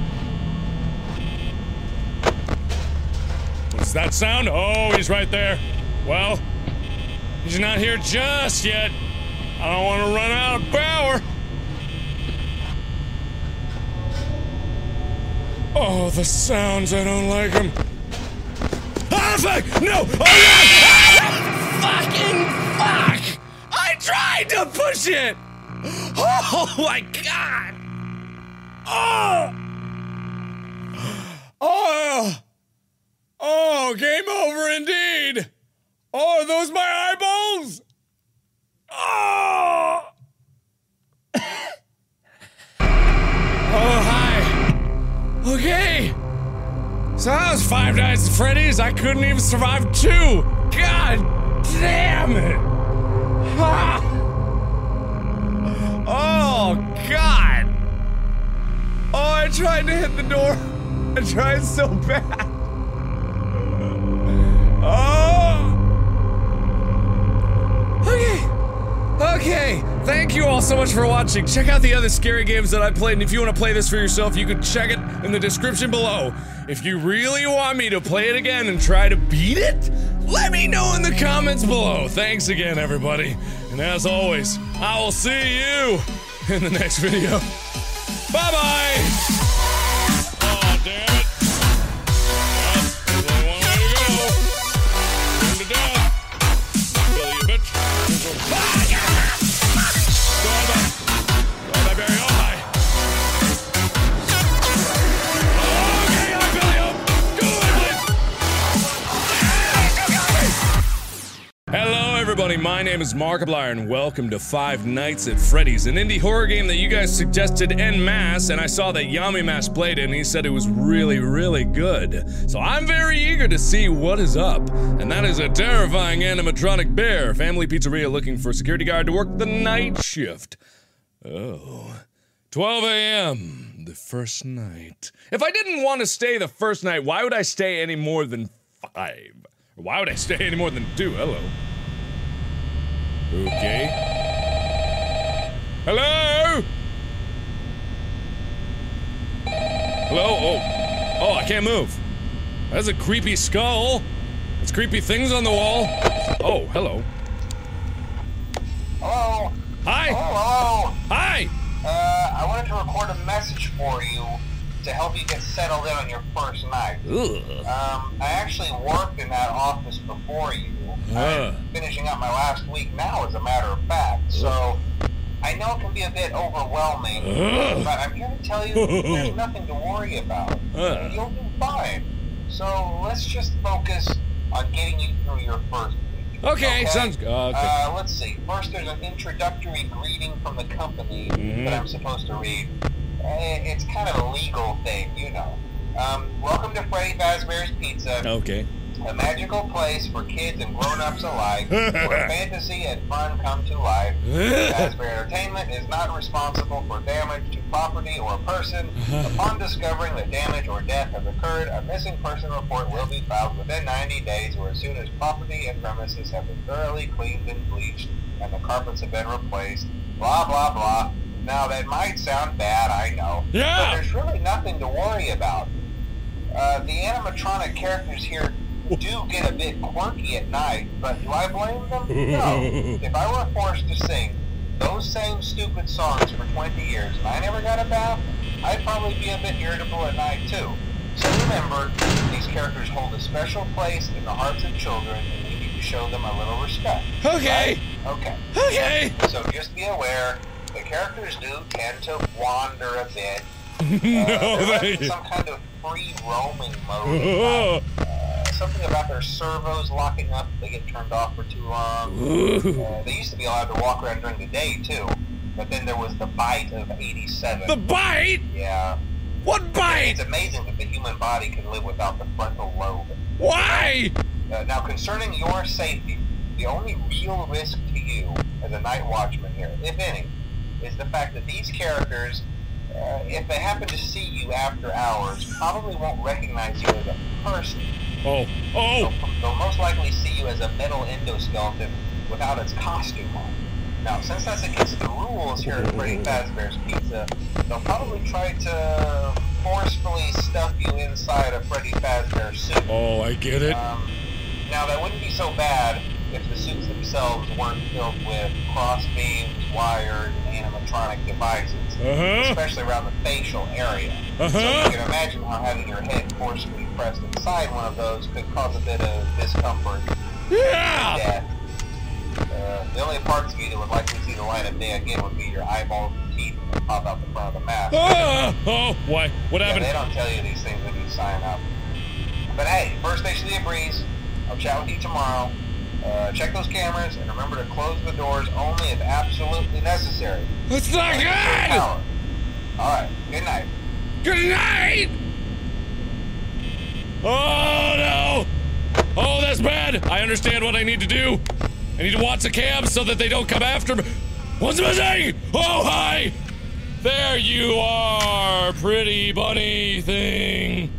What's that sound? Oh, he's right there. Well, he's not here just yet. I don't want to run out of power. Oh, the sounds, I don't like them. Ah, fuck! No! Oh, yeah! Ah, fucking fuck! I tried to push it! Oh my god! Oh! Oh! Oh, game over indeed! Oh, are those my eyeballs? Oh! Oh, hi. Okay. So that was Five Nights at Freddy's. I couldn't even survive two. God damn it. Ah. Oh, God. Oh, I tried to hit the door. I tried so bad. Oh. Okay. Okay. Thank you all so much for watching. Check out the other scary games that I played, and if you want to play this for yourself, you can check it in the description below. If you really want me to play it again and try to beat it, let me know in the comments below. Thanks again, everybody. And as always, I will see you in the next video. Bye-bye! Oh, damn it. Well, there's only one way to go. Burn to death. Kill you, bitch. Ah, yeah! Go on, bye. Go on, bye, Barry. Oh, hi. Okay, I'm Billy. Oh, go away, please. Hello, everybody. My name is Markiplier, and welcome to Five Nights at Freddy's, an indie horror game that you guys suggested en masse, and I saw that Yamimash played it, and he said it was really, really good. So I'm very eager to see what is up, and that is a terrifying animatronic bear. Family Pizzeria looking for a security guard to work the night shift. Oh. twelve A M The first night. If I didn't want to stay the first night, why would I stay any more than five? Or why would I stay any more than two? Hello. Okay. Hello? Hello? Oh. Oh, I can't move. That's a creepy skull. There's creepy things on the wall. Oh, hello. Hello? Hi! Hello? Hi! Uh, I wanted to record a message for you to help you get settled in on your first night. Ugh. Um, I actually worked in that office before you. Uh. I'm finishing up my last week now, as a matter of fact, so I know it can be a bit overwhelming, Uh. but I'm here to tell you there's nothing to worry about. Uh. You'll do fine. So let's just focus on getting you through your first week. Okay, sounds good. Uh, okay. Uh, let's see. First, there's an introductory greeting from the company Mhm. that I'm supposed to read. Uh, It's kind of a legal thing, you know. Um, welcome to Freddy Fazbear's Pizza. Okay. A magical place for kids and grown-ups alike, where fantasy and fun come to life. Fazbear Entertainment is not responsible for damage to property or person. Upon discovering that damage or death has occurred, a missing person report will be filed within ninety days or as soon as property and premises have been thoroughly cleaned and bleached and the carpets have been replaced. Blah, blah, blah. Now, that might sound bad, I know. Yeah. But there's really nothing to worry about. Uh, the animatronic characters here do get a bit quirky at night, but do I blame them? No. If I were forced to sing those same stupid songs for twenty years and I never got a bath, I'd probably be a bit irritable at night too. So remember, these characters hold a special place in the hearts of children and we need to show them a little respect. Okay. Right? Okay. Okay. So just be aware, the characters do tend to wander a bit. No, Uh, they're they... in some kind of free roaming mode. Uh, something about their servos locking up if they get turned off for too long. Uh, they used to be allowed to walk around during the day too, but then there was the bite of eighty-seven. The bite? Yeah. What bite? It's amazing that the human body can live without the frontal lobe. Why? Uh, now, concerning your safety, the only real risk to you as a night watchman here, if any, is the fact that these characters, uh, if they happen to see you after hours, probably won't recognize you as a person. Oh. Oh. They'll, they'll most likely see you as a metal endoskeleton without its costume on. Now, since that's against the rules here at Freddy Fazbear's Pizza, they'll probably try to forcefully stuff you inside a Freddy Fazbear suit. Oh, I get it. Um, now, that wouldn't be so bad if the suits themselves weren't filled with cross beams, wires, and animatronic devices, Uh-huh. especially around the facial area. Uh-huh. So you can imagine how having your head forcefully pressed inside one of those could cause a bit of discomfort. Yeah. Death. Uh, the only parts of you that would likely see the light of day again would be your eyeballs and teeth that pop out the front of the mask. Ah. Oh, why? What Yeah, happened? they don't tell you these things when you sign up. But hey, first station of the breeze. I'll chat with you tomorrow. Uh, check those cameras and remember to close the doors only if absolutely necessary. That's not good! All right. Good night. Good night! Oh, no! Oh, that's bad! I understand what I need to do. I need to watch the cams so that they don't come after me. What's missing? Oh, hi! There you are, pretty bunny thing.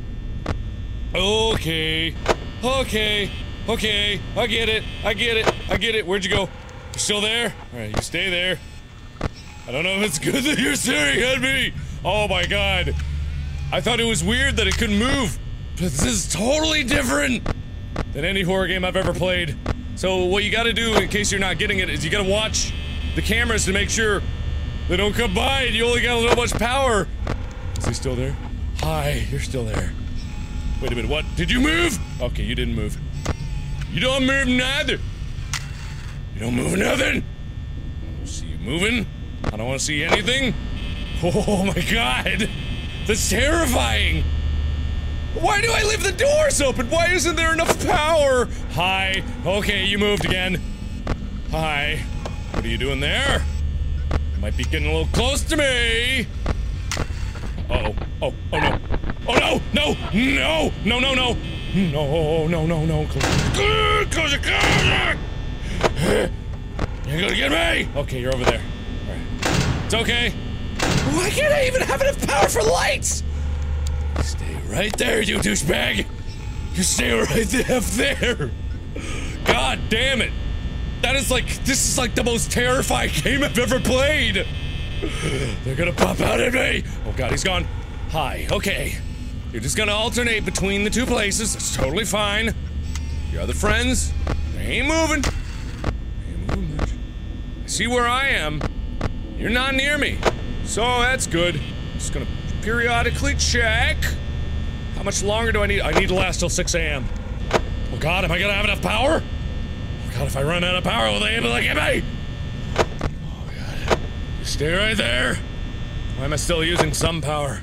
Okay. Okay. Okay. I get it. I get it. I get it. Where'd you go? You still there? Alright, you stay there. I don't know if it's good that you're staring at me. Oh my god. I thought it was weird that it couldn't move. But this is totally different than any horror game I've ever played. So what you gotta do, in case you're not getting it, is you gotta watch the cameras to make sure They don't combine. You only got so much power. Is he still there? Hi, you're still there. Wait a minute, what? Did you move? Okay, you didn't move. You don't move neither. You don't move nothing. I don't see you moving. I don't want to see anything. Oh my god. That's terrifying. Why do I leave the doors open? Why isn't there enough power? Hi. Okay, you moved again. Hi. What are you doing there? You might be getting a little close to me. Uh-oh. Oh, oh no. Oh no! No! No! No, no, no! No, no, no, no. Close it. Close it, close it! You're gonna get me! Okay, you're over there. Alright. It's okay. Why can't I even have enough power for lights? Stay right there, you douchebag! You stay right there, there! God damn it! That is like, this is like the most terrifying game I've ever played! They're gonna pop out at me! Oh god, he's gone. Hi, okay. You're just gonna alternate between the two places, that's totally fine. Your other friends, they ain't moving. They ain't moving much. I see where I am. You're not near me. So that's good. Just gonna periodically check. How much longer do I need? I need to last till six A M Oh god, am I gonna have enough power? Oh god, if I run out of power, will they be able to get me? Oh god. You stay right there. Why am I still using some power?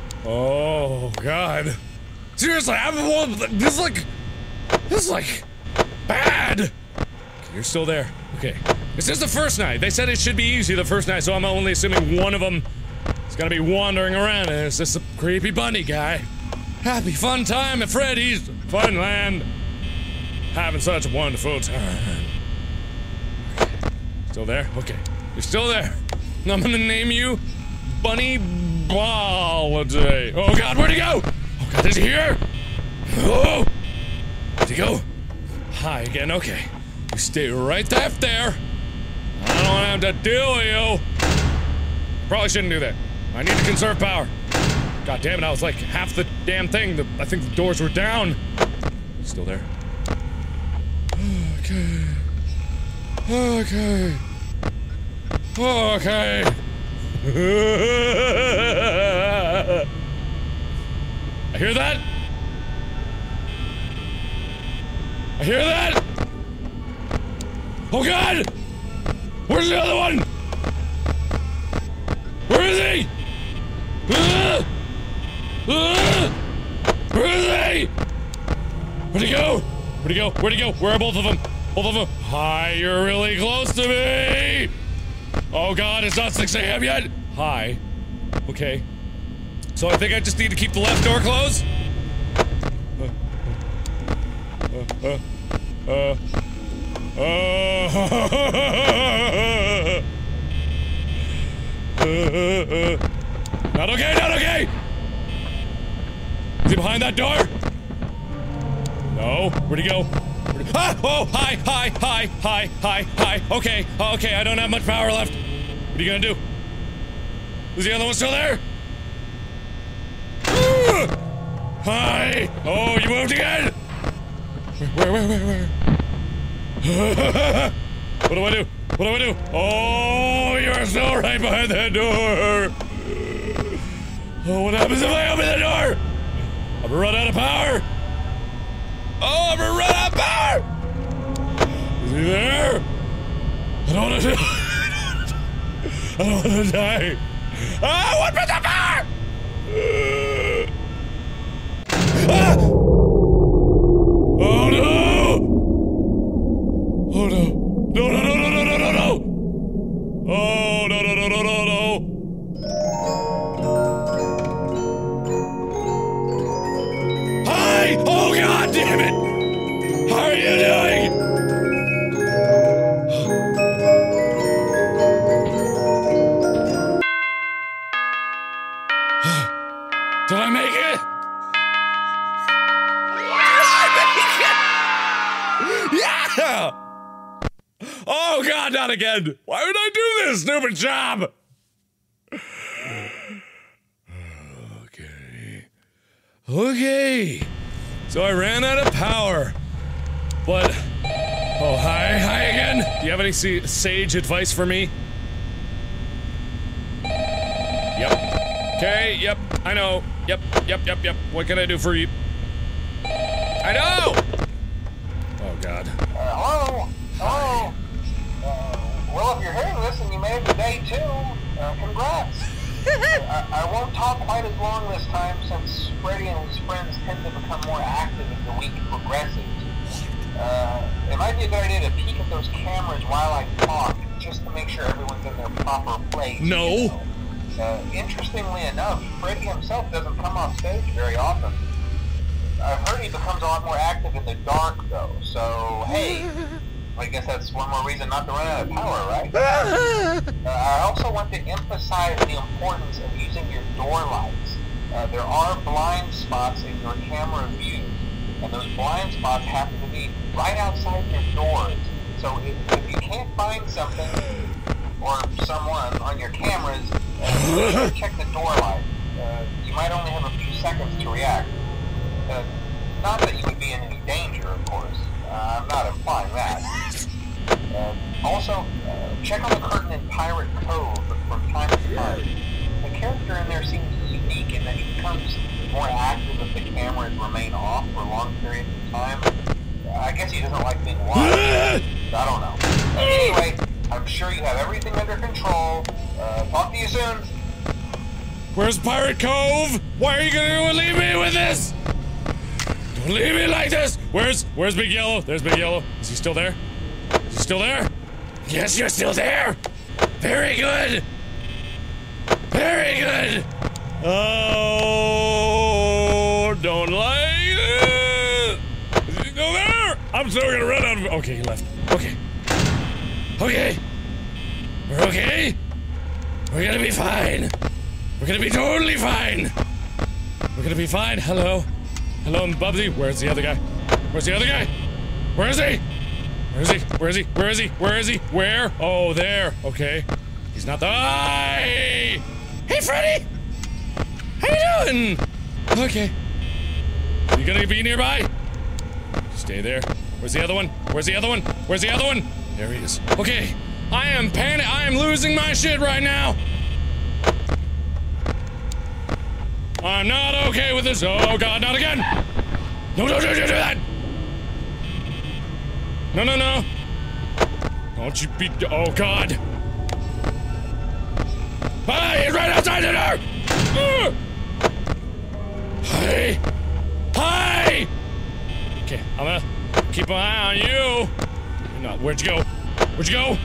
Oh god. Seriously, I'm this is like this is like bad. Okay, you're still there. Okay. This is the first night. They said it should be easy the first night, so I'm only assuming one of them is gonna be wandering around, and it's just a creepy bunny guy. Happy fun time at Freddy's Funland. Having such a wonderful time. Okay. Still there? Okay. You're still there. I'm gonna name you Bunny Holiday. Oh god, where'd he go? Oh god, is he here? Oh! Where'd he go? Hi again, okay. You stay right there, there. I don't have to deal with you. Probably shouldn't do that. I need to conserve power. God damn it, I was like half the damn thing. The, I think the doors were down. Still there. Okay. Okay. Okay. I hear that? I hear that? Oh god! Where's the other one? Where is he? Uh, uh, where is he? Where'd he go? Where'd he go? Where'd he go? Where are both of them? Both of them. Hi, you're really close to me! Oh god, it's not six A M yet! Hi. Okay. So I think I just need to keep the left door closed? Uh, uh, uh, uh, uh, uh, not okay, not okay! Is he behind that door? No. Where'd he go? Where'd he ah! Oh! Hi! Hi! Hi! Hi! Hi! Hi! Okay. Okay, I don't have much power left. What are you gonna do? Is the other one still there? Uh, hi! Oh, you moved again! Where, where, where, where? What do I do? What do I do? Oh, you're still right behind that door! Oh, what happens if I open the door? I'm gonna run out of power! Oh, I'm gonna run out of power! Is he there? I don't wanna die! I don't wanna die! Ah, what was the power? Ah! Oh no! Oh no! No, no, no, no, no, no, no, no! Oh, no, no, no, no, no, no! Hi! Oh god damn it! How are you doing? Did I make it? Did I make it? Yeah! Oh god, not again! Why would I do this stupid job? Okay. Okay. So I ran out of power. But... Oh, hi. Hi again. Do you have any sage advice for me? Okay, yep, I know. Yep, yep, yep, yep. What can I do for you? I know! Oh, God. Uh, hello? Hello? Uh, well, if you're hearing this and you made it to day two, uh, congrats. I, I won't talk quite as long this time since Freddy and his friends tend to become more active as the week progresses. Uh, it might be a good idea to peek at those cameras while I talk, just to make sure everyone's in their proper place. No. You know? Uh, interestingly enough, Freddy himself doesn't come off stage very often. I've heard he becomes a lot more active in the dark, though, so, hey, I guess that's one more reason not to run out of power, right? uh, I also want to emphasize the importance of using your door lights. Uh, there are blind spots in your camera view, and those blind spots happen to be right outside your doors. So if, if you can't find something or someone on your cameras, uh, check the door light. Uh, you might only have a few seconds to react. Uh, not that you would be in any danger, of course. Uh, I'm not implying that. Uh, also, uh, check on the curtain in Pirate Cove from time to time. The character in there seems unique in that he becomes more active if the cameras remain off for long periods of time. Uh, I guess he doesn't like being watched. I don't know. Uh, anyway, I'm sure you have everything under control. Uh, talk to you soon. Where's Pirate Cove? Why are you gonna leave me with this? Don't leave me like this! Where's, where's Big Yellow? There's Big Yellow. Is he still there? Is he still there? Yes, you're still there! Very good! Very good! Oh, don't like it! Is he still there? I'm still gonna run out of- okay, he left. Okay. Okay. We're okay. We're gonna be fine. We're gonna be totally fine. We're gonna be fine. Hello. Hello, Bubsy. Where's the other guy? Where's the other guy? Where is he? Where is he? Where is he? Where is he? Where is he? Where? Oh, there. Okay. He's not the- Hey! Hey, Freddy! How you doing? Okay. Are you gonna be nearby? Stay there. Where's the other one? Where's the other one? Where's the other one? There he is. Okay. I am panic- I am losing my shit right now. I'm not okay with this. Oh God, not again! No, no, don't you do that! No, no, no! Don't you be- oh God! Hey, he's right outside the door! Uh! Hey! Hey! Okay, I'm gonna keep an eye on you. You're not- where'd you go? Where'd you go?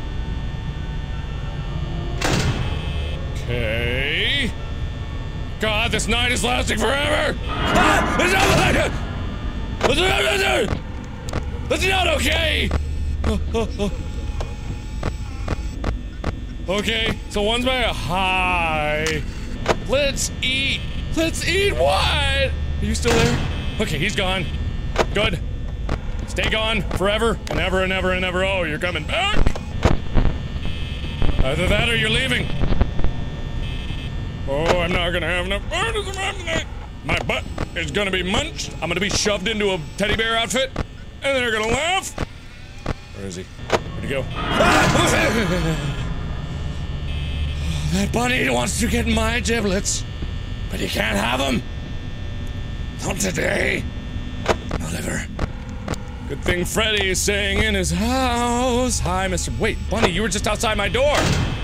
Okay. God, this night is lasting forever! Ah! It's not like it! That's not okay! Oh, oh, oh. Okay, so one's by a hi. Let's eat! Let's eat what? Are you still there? Okay, he's gone. Good. Stay gone forever and ever and ever and ever. Oh, you're coming back? Either that or you're leaving. Oh, I'm not gonna have enough fun as I'm My butt is gonna be munched. I'm gonna be shoved into a teddy bear outfit, and they're gonna laugh. Where is he? Where'd he go? That bunny wants to get my giblets, but he can't have them. Not today. Not ever. Good thing Freddy is staying in his house. Hi, Mister Wait, Bunny, you were just outside my door.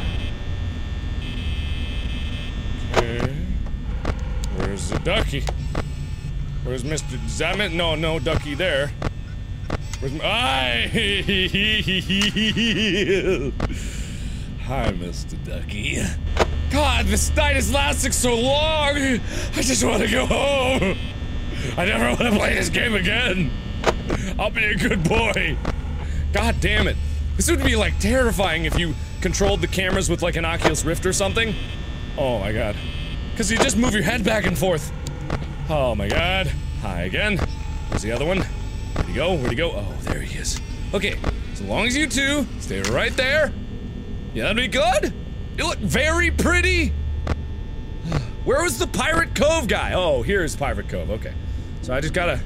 Okay. Where's the ducky? Where's Mister Zamet? No, no ducky there. Where's my- Hi! Hi, Mister Ducky. God, this night is lasting so long! I just want to go home! I never want to play this game again! I'll be a good boy! God damn it. This would be like terrifying if you controlled the cameras with like an Oculus Rift or something. Oh my god. Cause you just move your head back and forth. Oh my god. Hi again. Where's the other one? Where'd he go? Where'd he go? Oh, there he is. Okay, as long as you two stay right there. Yeah, that'd be good. You look very pretty. Where was the Pirate Cove guy? Oh, here's Pirate Cove. Okay. So I just gotta...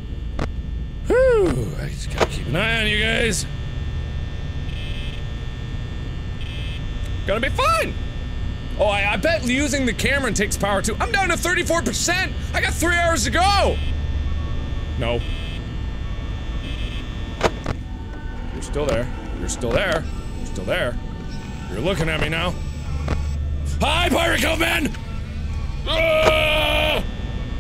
Whew, I just gotta keep an eye on you guys. Gonna be fine. Oh, I, I bet using the camera takes power too. I'm down to thirty-four percent! I got three hours to go! No. You're still there. You're still there. You're still there. You're looking at me now. Hi, Pirate Cove Man! Ah!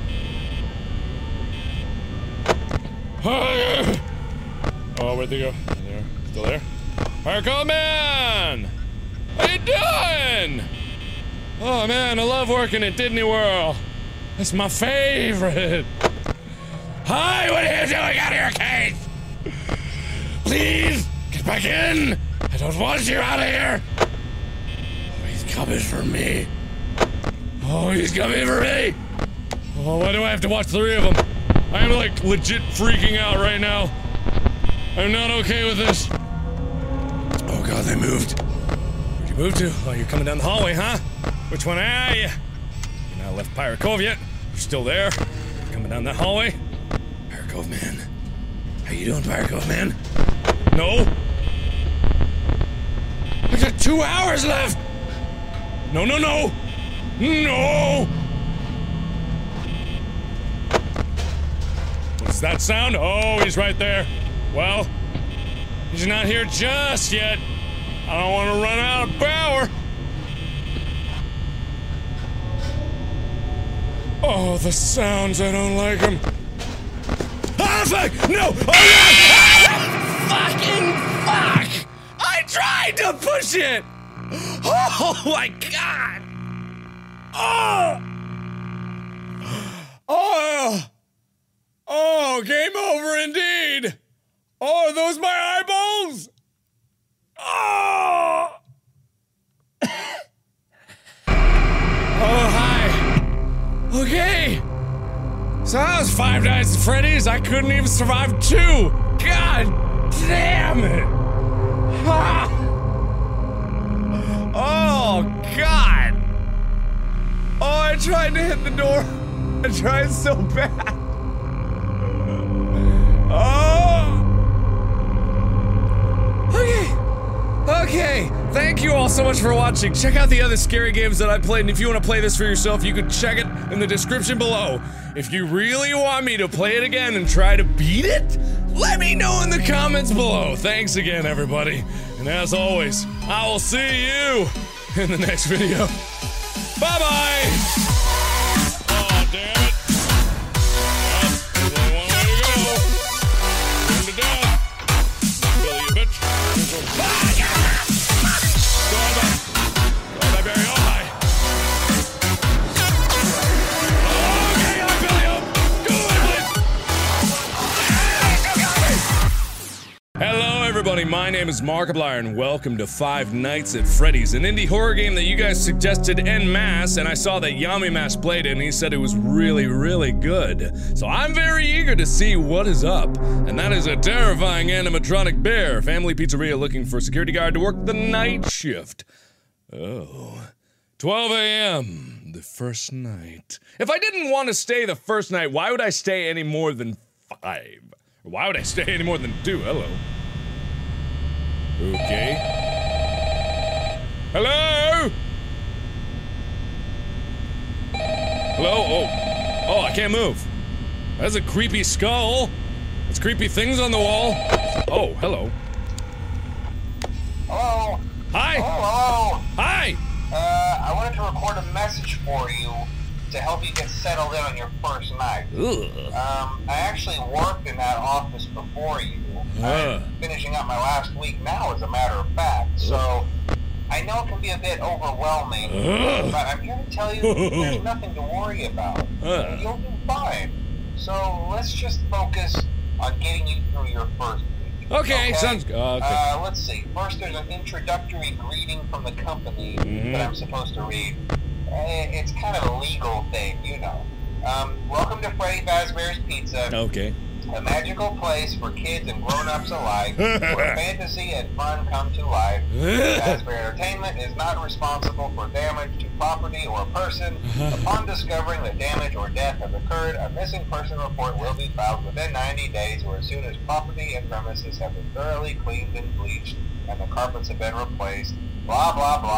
Oh, where'd they go? There. Still there? Pirate Cove Man! How you doing? Oh man, I love working at Disney World. That's my favorite. Hi, what are you doing out of your cage? Please, get back in. I don't want you out of here. Oh, he's coming for me. Oh, he's coming for me. Oh, why do I have to watch three of them? I am like legit freaking out right now. I'm not okay with this. Oh god, they moved. Where'd you move to? Oh, you're coming down the hallway, huh? Which one are you? You're not left Pirate Cove yet. You're still there. You're coming down that hallway. Pirate Cove Man. How you doing, Pirate Cove Man? No. I got two hours left. No, no, no. No. What's that sound? Oh, he's right there. Well, he's not here just yet. I don't want to run out of power. Oh, the sounds, I don't like them. Ah, fuck! No! Oh, yeah! Ah, fucking fuck! I tried to push it! Oh, my God! Oh! Oh! Oh, game over indeed! Oh, are those my eyeballs? Oh! Oh, hi. Okay. So that was Five Nights at Freddy's. I couldn't even survive two. God damn it. Ah. Oh, God. Oh, I tried to hit the door. I tried so bad. Oh. Okay. Okay, thank you all so much for watching. Check out the other scary games that I played, and if you want to play this for yourself, you can check it in the description below. If you really want me to play it again and try to beat it, let me know in the comments below. Thanks again, everybody. And as always, I will see you in the next video. Bye-bye! Oh, damn it. Well, there's only one way to go. Burn to death. Billy, you bitch. Bye! Hello everybody, my name is Markiplier and welcome to Five Nights at Freddy's, an indie horror game that you guys suggested en masse, and I saw that Yamimash played it and he said it was really, really good. So I'm very eager to see what is up, and that is a terrifying animatronic bear, family pizzeria looking for a security guard to work the night shift. Oh. twelve A M, the first night. If I didn't want to stay the first night, why would I stay any more than five? Why would I stay any more than two? Hello. Okay. Hello? Hello? Oh. Oh, I can't move. That's a creepy skull. There's creepy things on the wall. Oh, hello. Hello? Hi! Oh, hello! Hi! Uh, I wanted to record a message for you to help you get settled in on your first night. Ugh. Um, I actually worked in that office before you. Uh. I'm finishing up my last week now, as a matter of fact, so I know it can be a bit overwhelming, Uh. but I'm here to tell you there's nothing to worry about. Uh. You'll do fine. So let's just focus on getting you through your first week. Okay, sounds good. Uh, okay. Uh, let's see. First, there's an introductory greeting from the company Mhm. that I'm supposed to read. It's kind of a legal thing, you know. Um, welcome to Freddy Fazbear's Pizza. Okay. A magical place for kids and grown-ups alike, where fantasy and fun come to life. Fazbear Entertainment is not responsible for damage to property or person. Upon discovering that damage or death has occurred, a missing person report will be filed within ninety days or as soon as property and premises have been thoroughly cleaned and bleached and the carpets have been replaced. Blah, blah, blah.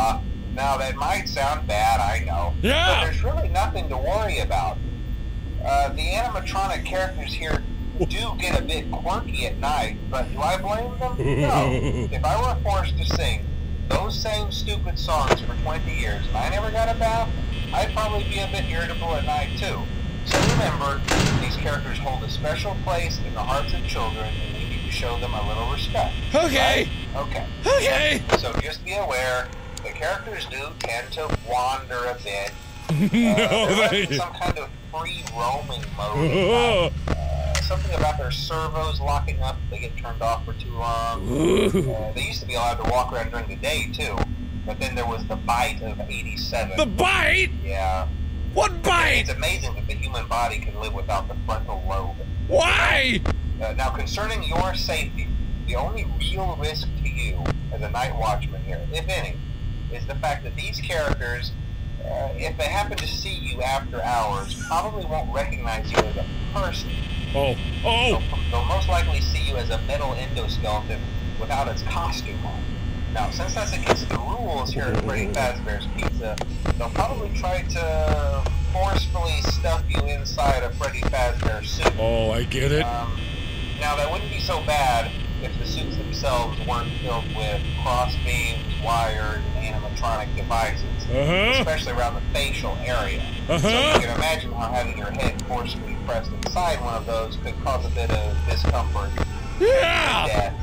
Now, that might sound bad, I know. Yeah. But there's really nothing to worry about. Uh, the animatronic characters here do get a bit quirky at night, but do I blame them? No. If I were forced to sing those same stupid songs for twenty years and I never got a bath, I'd probably be a bit irritable at night too. So remember, these characters hold a special place in the hearts of children, and we need to show them a little respect. Okay. Right? Okay. Okay. So just be aware, the characters do tend to wander a bit. No, uh, they... in some kind of free roaming mode. Uh, something about their servos locking up, they get turned off for too long. Uh, they used to be allowed to walk around during the day too, but then there was the bite of eighty-seven. The bite? Yeah. What bite? It's amazing that the human body can live without the frontal lobe. Why? Uh, now, concerning your safety, the only real risk to you as a night watchman here, if any, is the fact that these characters, uh, if they happen to see you after hours, probably won't recognize you as a person. Oh. Oh! They'll, they'll most likely see you as a metal endoskeleton without its costume on. Now, since that's against the rules here at Freddy Fazbear's Pizza, they'll probably try to forcefully stuff you inside a Freddy Fazbear suit. Oh, I get it. Um, now, that wouldn't be so bad if the suits themselves weren't filled with cross beams, wires, and animatronic devices, Uh-huh. especially around the facial area. Uh-huh. So you can imagine how having your head forcefully pressed inside one of those could cause a bit of discomfort. Yeah! Death.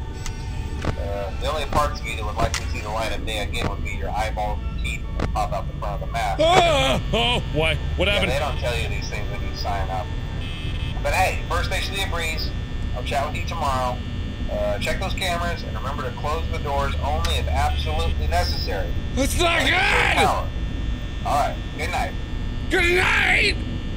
Uh, the only parts of you that would likely see the light of day again would be your eyeballs and teeth that pop out the front of the mask. Ah! Oh, why? What Yeah, happened? they don't tell you these things when you sign up. But hey, First Station of the Breeze, I'll chat with you tomorrow. Uh, check those cameras, and remember to close the doors only if absolutely necessary. That's not good! Alright, good night. Good night!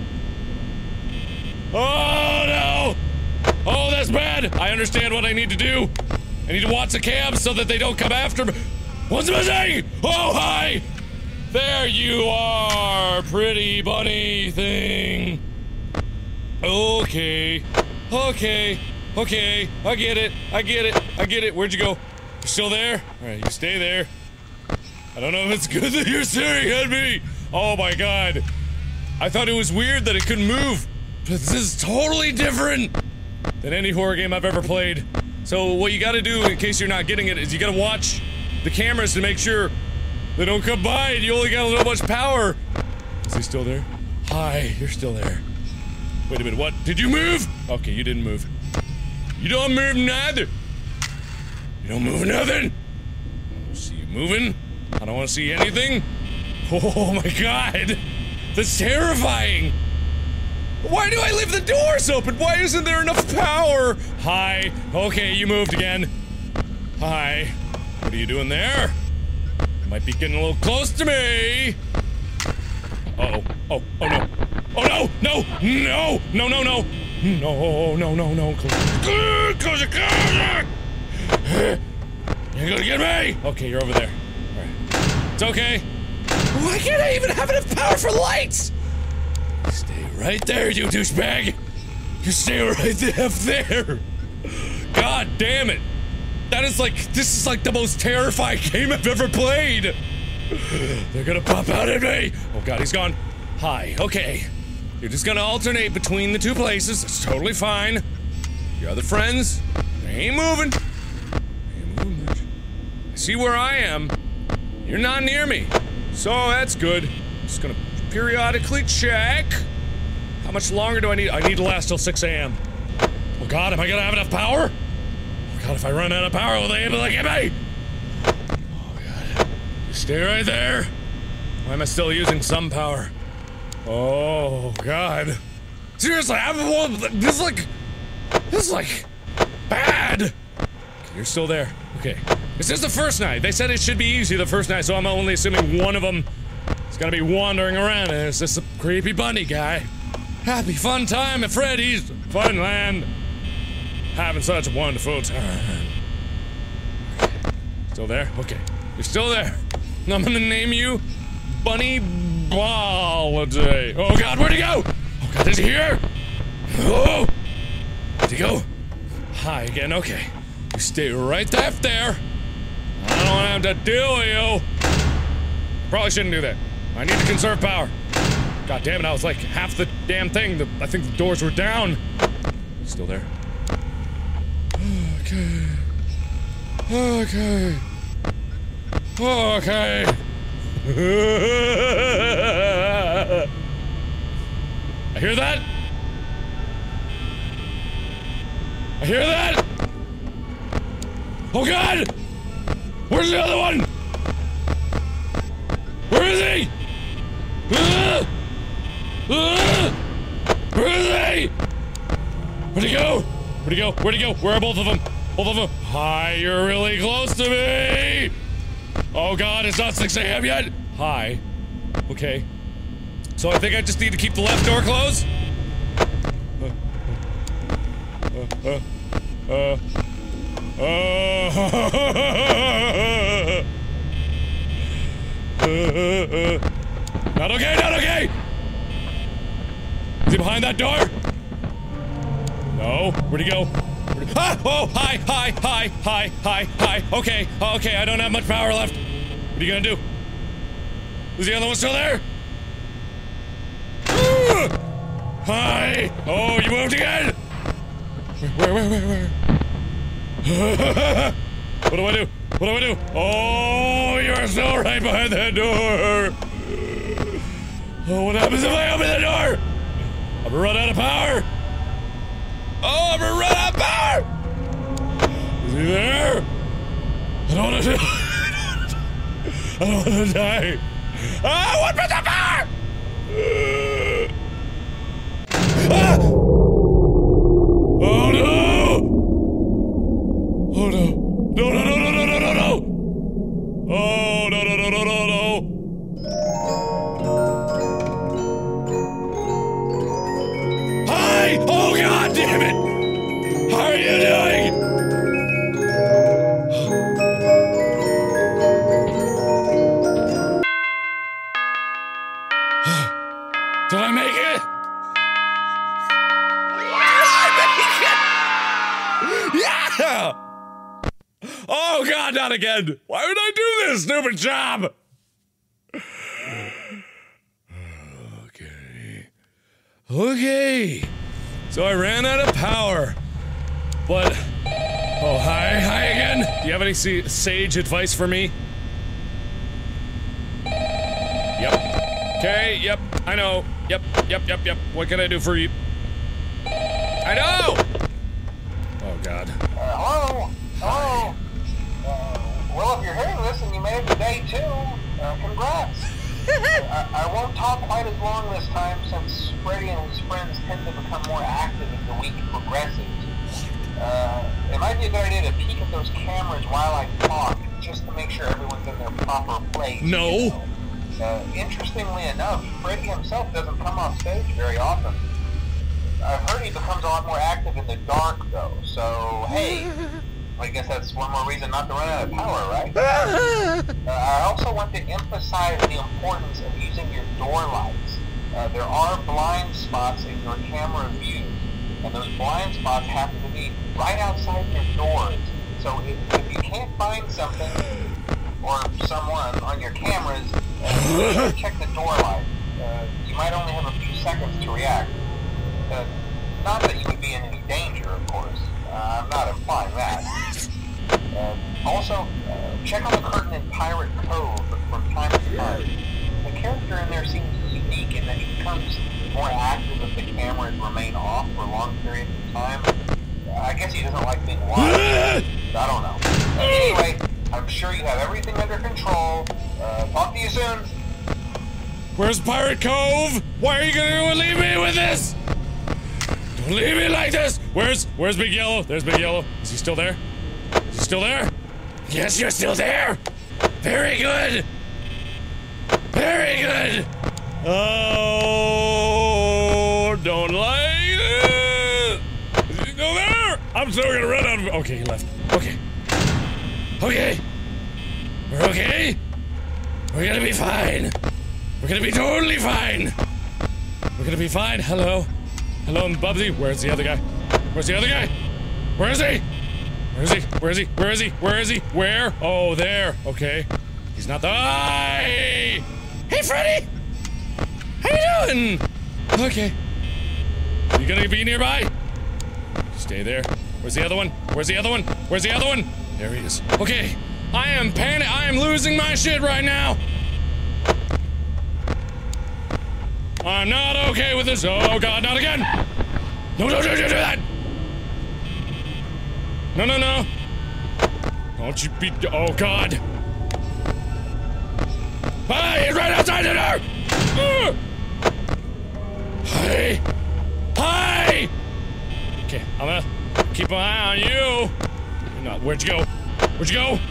Oh, no! Oh, that's bad! I understand what I need to do. I need to watch the cams so that they don't come after me. What's missing? Oh, hi! There you are, pretty bunny thing. Okay. Okay. Okay. I get it. I get it. I get it. Where'd you go? You're still there? Alright, you stay there. I don't know if it's good that you're staring at me. Oh my god. I thought it was weird that it couldn't move. But this is totally different than any horror game I've ever played. So what you gotta do, in case you're not getting it, is you gotta watch the cameras to make sure they don't come by and you only got so much power. Is he still there? Hi, you're still there. Wait a minute, what? Did you move? Okay, you didn't move. You don't move neither. You don't move nothing. I don't see you moving. I don't want to see anything. Oh my god. That's terrifying. Why do I leave the doors open? Why isn't there enough power? Hi. Okay, you moved again. Hi. What are you doing there? You might be getting a little close to me. Uh-oh. Oh, oh no. Oh no! No! No! No, no, no! No, no, no, no. Close it. Close it. Close it. You're gonna get me! Okay, you're over there. Alright. It's okay. Why can't I even have enough power for lights? Stay right there, you douchebag! You stay right the F there! God damn it! That is like, this is like the most terrifying game I've ever played! They're gonna pop out at me! Oh god, he's gone. Hi, okay. You're just gonna alternate between the two places, it's totally fine. Your other friends, they ain't moving. They ain't moving much. I see where I am. You're not near me. So that's good. Just gonna periodically check. How much longer do I need? I need to last till six A M Oh god, am I gonna have enough power? Oh god, if I run out of power, will they be able to get me? Oh god. You stay right there. Why am I still using some power? Oh god. Seriously, I'm this is like this is like bad. Okay, you're still there. Okay. This is the first night. They said it should be easy the first night, so I'm only assuming one of them is gonna be wandering around, and it's just a creepy bunny guy. Happy fun time at Freddy's Funland. Having such a wonderful time. Okay. Still there? Okay. You're still there. I'm gonna name you Bunny Holiday. Oh god, where'd he go? Oh god, is he here? Oh! Where'd he go? Hi again, okay. You stay right there. I don't want to have to deal with you. Probably shouldn't do that. I need to conserve power. God damn it, I was like half the damn thing. The, I think the doors were down. Still there. Okay. Okay. Okay. I hear that? I hear that? Oh god! Where's the other one? Where is he? Uh, uh, where is he? Where'd he go? Where'd he go? Where'd he go? Where are both of them? Both of them. Hi, you're really close to me! Oh god, it's not six A M yet? Hi. Okay. So I think I just need to keep the left door closed? Uh, uh, uh, uh, uh, uh, not okay, not okay! Is he behind that door? No. Where'd he go? Where'd he ah! Oh, hi, hi, hi, hi, hi, hi. Okay, okay, I don't have much power left. What are you gonna do? Is the other one still there? Uh, hi! Oh, you moved again! Where, where, where, where? What do I do? What do I do? Oh, you're still right behind that door! Oh, what happens if I open the door? I'm gonna run out of power! Oh, I'm gonna run out of power! Is he there? I don't wanna die. I don't wanna die. Ah, one percent power! Ah! Oh no! Oh no! No, no, no, no, no, no, no, no! Oh, no, no, no, no, no, no! Hi! Oh, god damn it! How are you doing? Did I make it? Did I make it? Yeah! Oh god, not again! Why would I do this stupid job? Okay. Okay. So I ran out of power. But... Oh, hi, hi again. Do you have any sage advice for me? Yep. Okay, yep, I know. Yep, yep, yep, yep. What can I do for you? I know! Oh god. Uh, hello? Hello? Uh, well, if you're hearing this and you made it to day two, uh, congrats. I, I won't talk quite as long this time since Freddy and his friends tend to become more active as the week progresses. Uh, it might be a good idea to peek at those cameras while I talk, just to make sure everyone's in their proper place. No! You know? Uh, interestingly enough, Freddy himself doesn't come off stage very often. I've heard he becomes a lot more active in the dark, though, so, hey, I guess that's one more reason not to run out of power, right? uh, I also want to emphasize the importance of using your door lights. Uh, there are blind spots in your camera views, and those blind spots happen to be right outside your doors. So if, if you can't find something, or someone on your cameras, uh, check the door light. Uh, you might only have a few seconds to react. Uh, not that you would be in any danger, of course. Uh, I'm not implying that. Uh, also, uh, check on the curtain in Pirate Cove from time to time. The character in there seems unique in that he becomes more active if the cameras remain off for long periods of time. Uh, I guess he doesn't like being watched. I don't know. Uh, anyway, I'm sure you have everything under control. Uh, talk to you soon. Where's Pirate Cove? Why are you gonna leave me with this? Don't leave me like this! Where's, where's Big Yellow? There's Big Yellow. Is he still there? Is he still there? Yes, you're still there! Very good! Very good! Oh, don't like it! Is he still there? I'm still gonna run out of- okay, he left. Okay. Okay. We're okay. We're gonna be fine. We're gonna be totally fine. We're gonna be fine. Hello. Hello, Bubsy. Where's the other guy? Where's the other guy? Where is he? Where is he? Where is he? Where is he? Where is he? Where? Oh, there. Okay. He's not the- Hi! Freddy? How you doing? Okay. You gonna be nearby? Stay there. Where's the other one? Where's the other one? Where's the other one? There he is. Okay. I am panic. I am losing my shit right now. I'm not okay with this. Oh god, not again. No, no, don't do that. No, no, no. Don't you be. Oh god. Hey, he's right outside the door. Uh. Hey. Hi! Okay, I'm gonna keep an eye on you. You're not. Where'd you go? Where'd you go?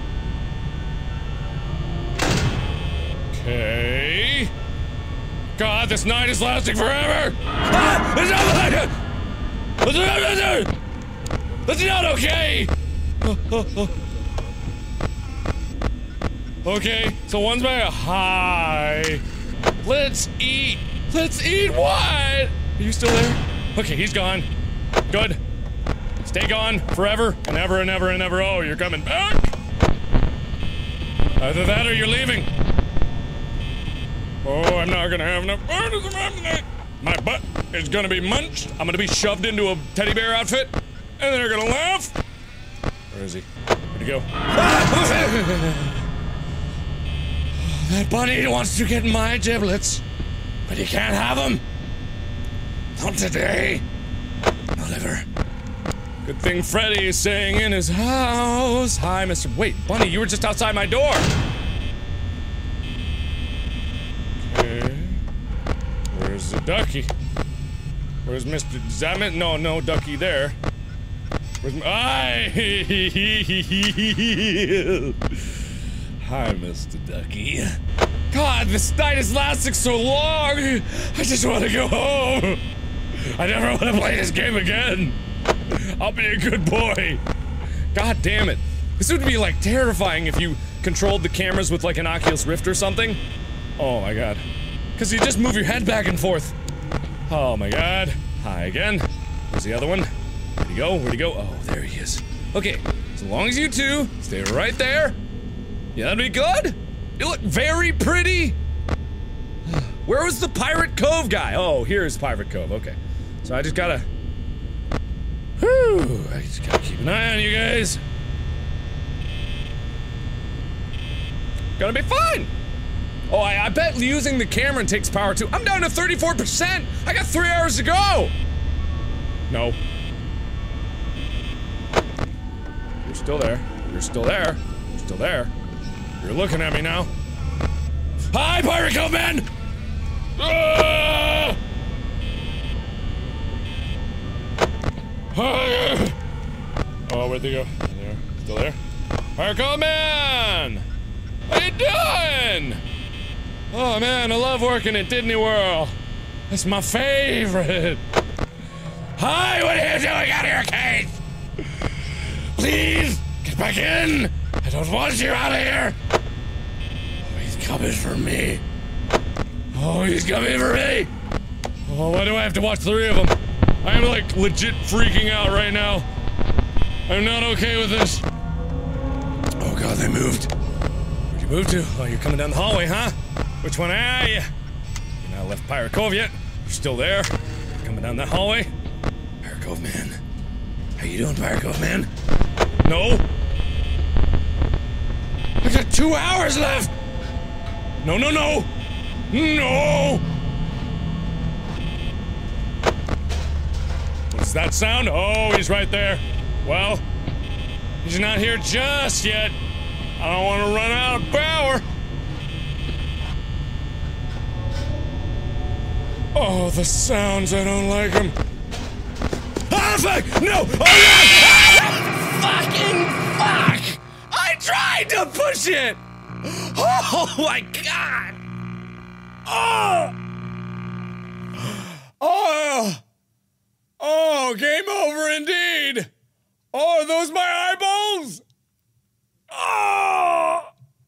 Okay. God, this night is lasting forever! Ah! It's not like it! That's not okay! Oh, oh, oh. Okay, so one's by a hi. Let's eat. Let's eat what? Are you still there? Okay, he's gone. Good. Stay gone forever and ever and ever and ever. Oh, you're coming back? Either that or you're leaving. Oh, I'm not gonna have enough fun as I'm My butt is gonna be munched. I'm gonna be shoved into a teddy bear outfit. And then they're gonna laugh. Where is he? Where'd he go? That bunny wants to get my giblets. But he can't have them. Not today. Not ever. Good thing Freddy is staying in his house. Hi, Mister Wait, Bunny, you were just outside my door. Okay. Where's the ducky? Where's Mister Zamet? No, no ducky there. Where's my. Hi! Hi, Mister Ducky. God, this night is lasting so long! I just want to go home! I never want to play this game again! I'll be a good boy! God damn it. This would be, like, terrifying if you controlled the cameras with, like, an Oculus Rift or something. Oh my god. Because you just move your head back and forth. Oh my god. Hi again. Where's the other one? Where'd he go? Where'd he go? Oh, there he is. Okay, as long as you two stay right there. Yeah, that'd be good. You look very pretty! Where was the Pirate Cove guy? Oh, here's Pirate Cove, okay. So I just gotta... Whew, I just gotta keep an eye on you guys. Gonna be fine! Oh, I, I bet using the camera takes power too. I'm down to thirty-four percent! I got three hours to go! No. You're still there. You're still there. You're still there. You're looking at me now. Hi, Pirate Cove Man! Ah! Oh, where'd they go? There. Still there? Pirate Cove Man! How you doing? Oh man, I love working at Disney World. That's my favorite. Hi, what are you doing out of your cage? Please, get back in. I don't want you out of here. Oh, he's coming for me. Oh, he's coming for me. Oh, why do I have to watch three of them? I am like legit freaking out right now. I'm not okay with this. Oh god, they moved. Where'd you move to? Oh, you're coming down the hallway, huh? Which one are you? You're not left Pirate Cove yet. You're still there. You're coming down that hallway. Pirate Cove Man. How you doing, Pirate Cove Man? No. I got two hours left. No, no, no. No. What's that sound? Oh, he's right there. Well, he's not here just yet. I don't want to run out of power. Oh, the sounds, I don't like them. Ah, fuck! No! Oh, yeah! Ah, fucking fuck! I tried to push it! Oh, my God! Oh! Oh! Oh, game over indeed! Oh, are those my eyeballs? Oh!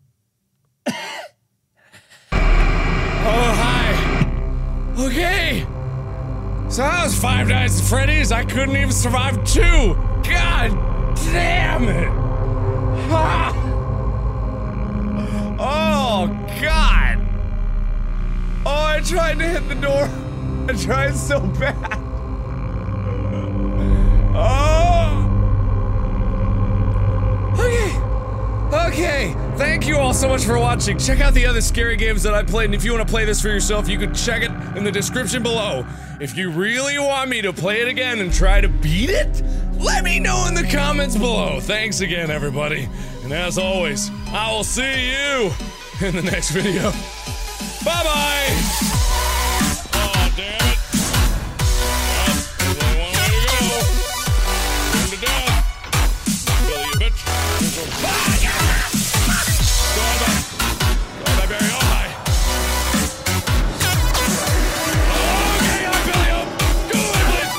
Oh, hi. Okay. So that was Five Nights at Freddy's. I couldn't even survive two. God damn it. Ah. Oh, God. I tried to hit the door. I tried so bad. Oh. Okay. Okay. Thank you all so much for watching. Check out the other scary games that I played, and if you want to play this for yourself, you can check it in the description below. If you really want me to play it again and try to beat it, let me know in the comments below. Thanks again, everybody. And as always, I will see you in the next video. Bye-bye! Oh, damn it. Well, there's only one way to go. Burn to death. Kill you, bitch. Ah, yeah! Go on back. Go on back, Barry. Oh, hi. Oh, okay, I'm Billy. Oh, go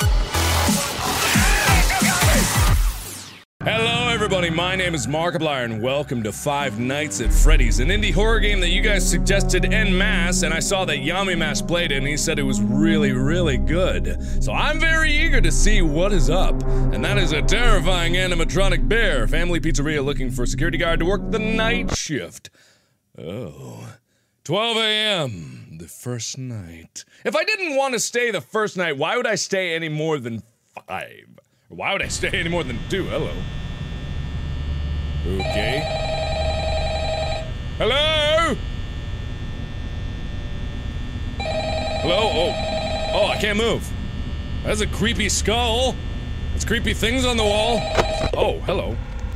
away, please. Hello, everybody. My name is Markiplier, and welcome to Five Nights at Freddy's, an indie horror game that you guys suggested en masse, and I saw that Yamimash played it, and he said it was really, really good. So I'm very eager to see what is up, and that is a terrifying animatronic bear. Family Pizzeria looking for a security guard to work the night shift. Oh. twelve A M The first night. If I didn't want to stay the first night, why would I stay any more than five? Or why would I stay any more than two? Hello. Okay. Hello? Hello? Oh. Oh, I can't move. That's a creepy skull. There's creepy things on the wall. Oh, hello.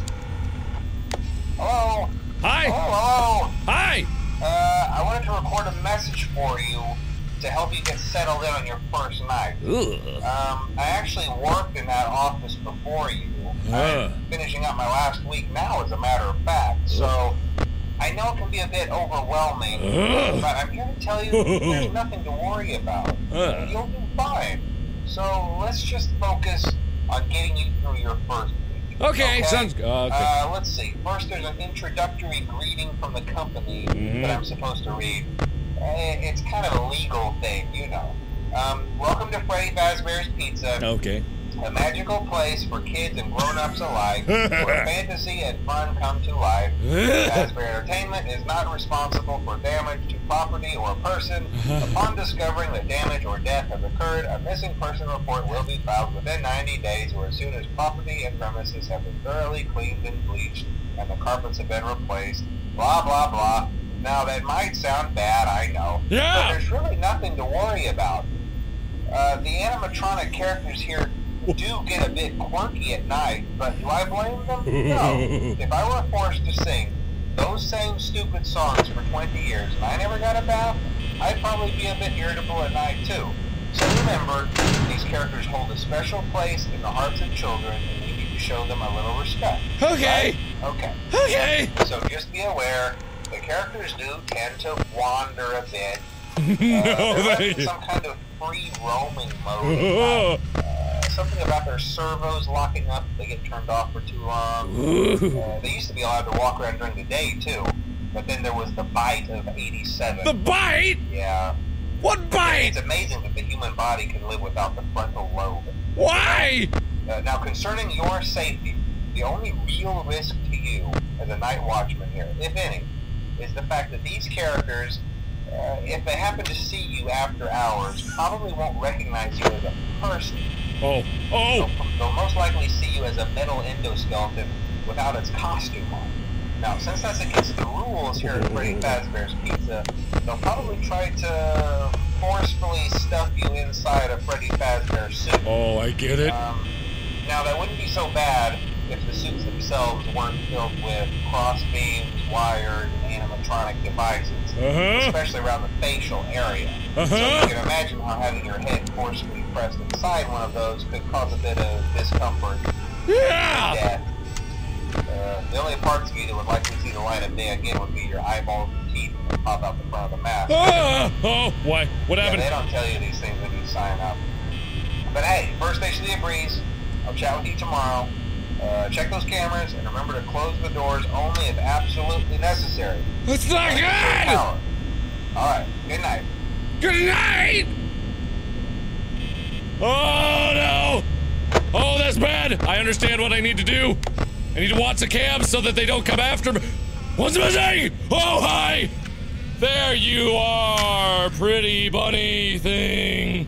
Hello? Hi! Oh, hello! Hi! Uh, I wanted to record a message for you to help you get settled in on your first night. Ugh. Um, I actually worked in that office before you. Uh. I'm finishing up my last week now, as a matter of fact, so I know it can be a bit overwhelming, Uh. but I'm here to tell you there's nothing to worry about. Uh. You'll do fine. So let's just focus on getting you through your first week. Okay, okay? sounds good. Okay. Uh, let's see. First, there's an introductory greeting from the company Mhm. that I'm supposed to read. Eh, It's kind of a legal thing, you know. Um, welcome to Freddy Fazbear's Pizza. Okay. A magical place for kids and grown-ups alike, where fantasy and fun come to life. Fazbear Entertainment is not responsible for damage to property or person. Upon discovering that damage or death has occurred, a missing person report will be filed within ninety days or as soon as property and premises have been thoroughly cleaned and bleached and the carpets have been replaced. Blah, blah, blah. Now, that might sound bad, I know. Yeah. But there's really nothing to worry about. Uh, the animatronic characters here do get a bit quirky at night, but do I blame them? No. If I were forced to sing those same stupid songs for twenty years and I never got a bath, I'd probably be a bit irritable at night too. So remember, these characters hold a special place in the hearts of children and we need to show them a little respect. Okay. Right? Okay. Okay. So just be aware, the characters do tend to wander a bit. Uh, No, they're thank in you. some kind of free roaming mode. Uh, something about their servos locking up if they get turned off for too long. Uh, they used to be allowed to walk around during the day too, but then there was the bite of eighty-seven. The bite? Yeah. What bite? It's amazing that the human body can live without the frontal lobe. Why? Uh, now, concerning your safety, the only real risk to you as a night watchman here, if any, is the fact that these characters, uh, if they happen to see you after hours, probably won't recognize you as a person. Oh. Oh. They'll, they'll most likely see you as a metal endoskeleton without its costume on. Now, since that's against the rules here at Freddy Fazbear's Pizza, they'll probably try to forcefully stuff you inside a Freddy Fazbear suit. Oh, I get it. Um, now, that wouldn't be so bad if the suits themselves weren't filled with cross beams, wires, and animatronic devices, Uh-huh. especially around the facial area. Uh-huh. So you can imagine how having your head forcefully pressed inside one of those could cause a bit of discomfort. Yeah. Death. Uh, the only parts of you that would likely see the light of day again would be your eyeballs and teeth that pop out the front of the mask. Ah. Oh, why? What Yeah, happened? they don't tell you these things when you sign up. But hey, first station of the breeze. I'll chat with you tomorrow. Uh, check those cameras and remember to close the doors only if absolutely necessary. It's not good! All right. Good night. Good night! Oh, no! Oh, that's bad! I understand what I need to do. I need to watch the cams so that they don't come after me. What's missing? Oh, hi! There you are, pretty bunny thing.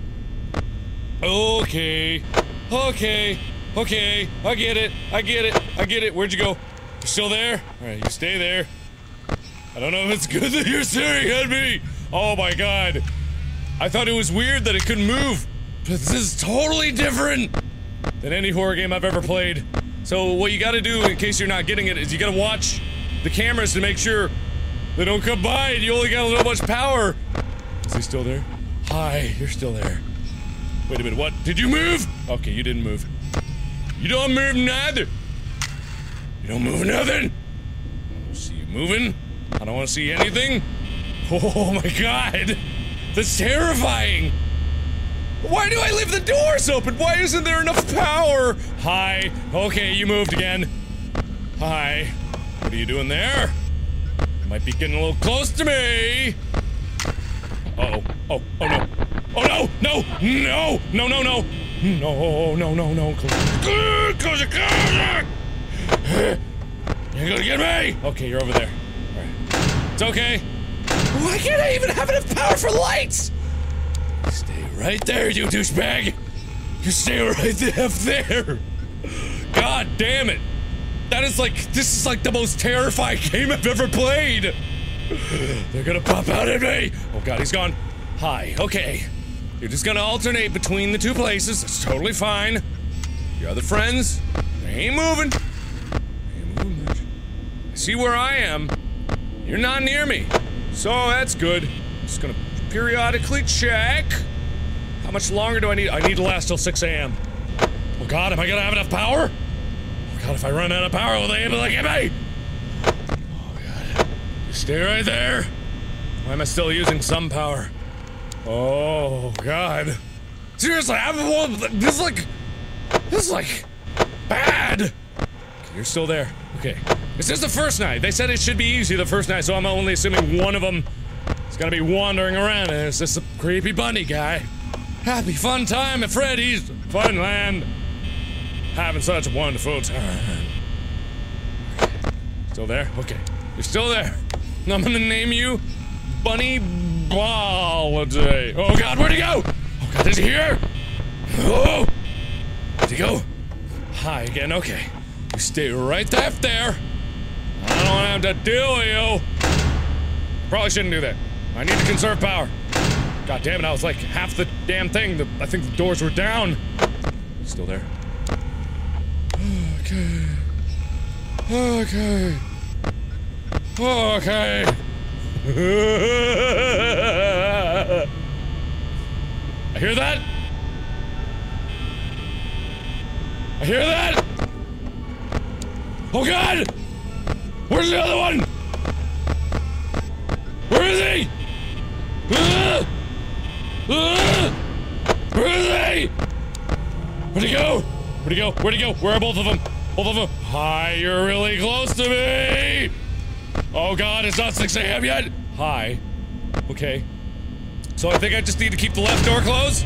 Okay. Okay. Okay. I get it. I get it. I get it. Where'd you go? You still there? Alright, you stay there. I don't know if it's good that you're staring at me. Oh my god. I thought it was weird that it couldn't move. But this is totally different than any horror game I've ever played. So what you gotta do, in case you're not getting it, is you gotta watch the cameras to make sure they don't come by and you only got so much power. Is he still there? Hi, you're still there. Wait a minute, what? Did you move? Okay, you didn't move. You don't move neither. You don't move nothing. I don't see you moving. I don't want to see anything. Oh my god. That's terrifying. Why do I leave the doors open? Why isn't there enough power? Hi. Okay, you moved again. Hi. What are you doing there? You might be getting a little close to me. Uh-oh. Oh, oh no. Oh no! No! No! No, no, no! No, no, no, no. Close, close it, close it! You're gonna get me! Okay, you're over there. Alright. It's okay. Why can't I even have enough power for lights? Stay right there, you douchebag! You stay right there, up there! God damn it! That is like, this is like the most terrifying game I've ever played! They're gonna pop out at me! Oh god, he's gone. Hi, okay. You're just gonna alternate between the two places. It's totally fine. Your other friends, they ain't moving. They ain't moving much. I see where I am. You're not near me. So that's good. Just gonna periodically check. How much longer do I need? I need to last till six A M Oh god, am I gonna have enough power? Oh god, if I run out of power, will they able to get me? Oh god. You stay right there. Why am I still using some power? Oh god. Seriously, I'm this is like this is like bad. Okay, you're still there. Okay. This is the first night. They said it should be easy the first night, so I'm only assuming one of them is gonna be wandering around and it's just a creepy bunny guy. Happy fun time at Freddy's Funland. Having such a wonderful time. Okay. Still there? Okay. You're still there. I'm gonna name you Bunny Holiday. Oh god, where'd he go? Oh god, is he here? Oh! Where'd he go? Hi again, okay. You stay right there. there. I don't have to deal with you. Probably shouldn't do that. I need to conserve power. God damn it, I was like half the damn thing. The, I think the doors were down. Still there? Okay. Okay. Okay. I hear that? I hear that? Oh god! Where's the other one? Where is he? Uh, uh, where is he? Where'd he go? Where'd he go? Where'd he go? Where are both of them? Both of them. Hi, you're really close to me! Oh god, it's not six A M yet? Hi. Okay. So I think I just need to keep the left door closed?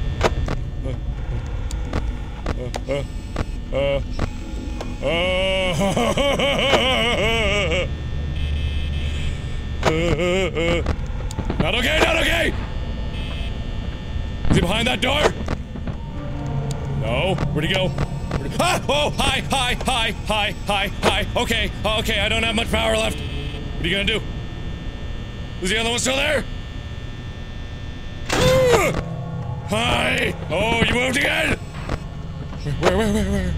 Uh, uh, uh, uh, uh, not okay, not okay! Is he behind that door? No. Where'd he go? Where'd he ah! Oh, hi, hi, hi, hi, hi, hi. Okay, okay, I don't have much power left. What are you gonna do? Is the other one still there? Uh, hi! Oh, you moved again! Where, where, where, where?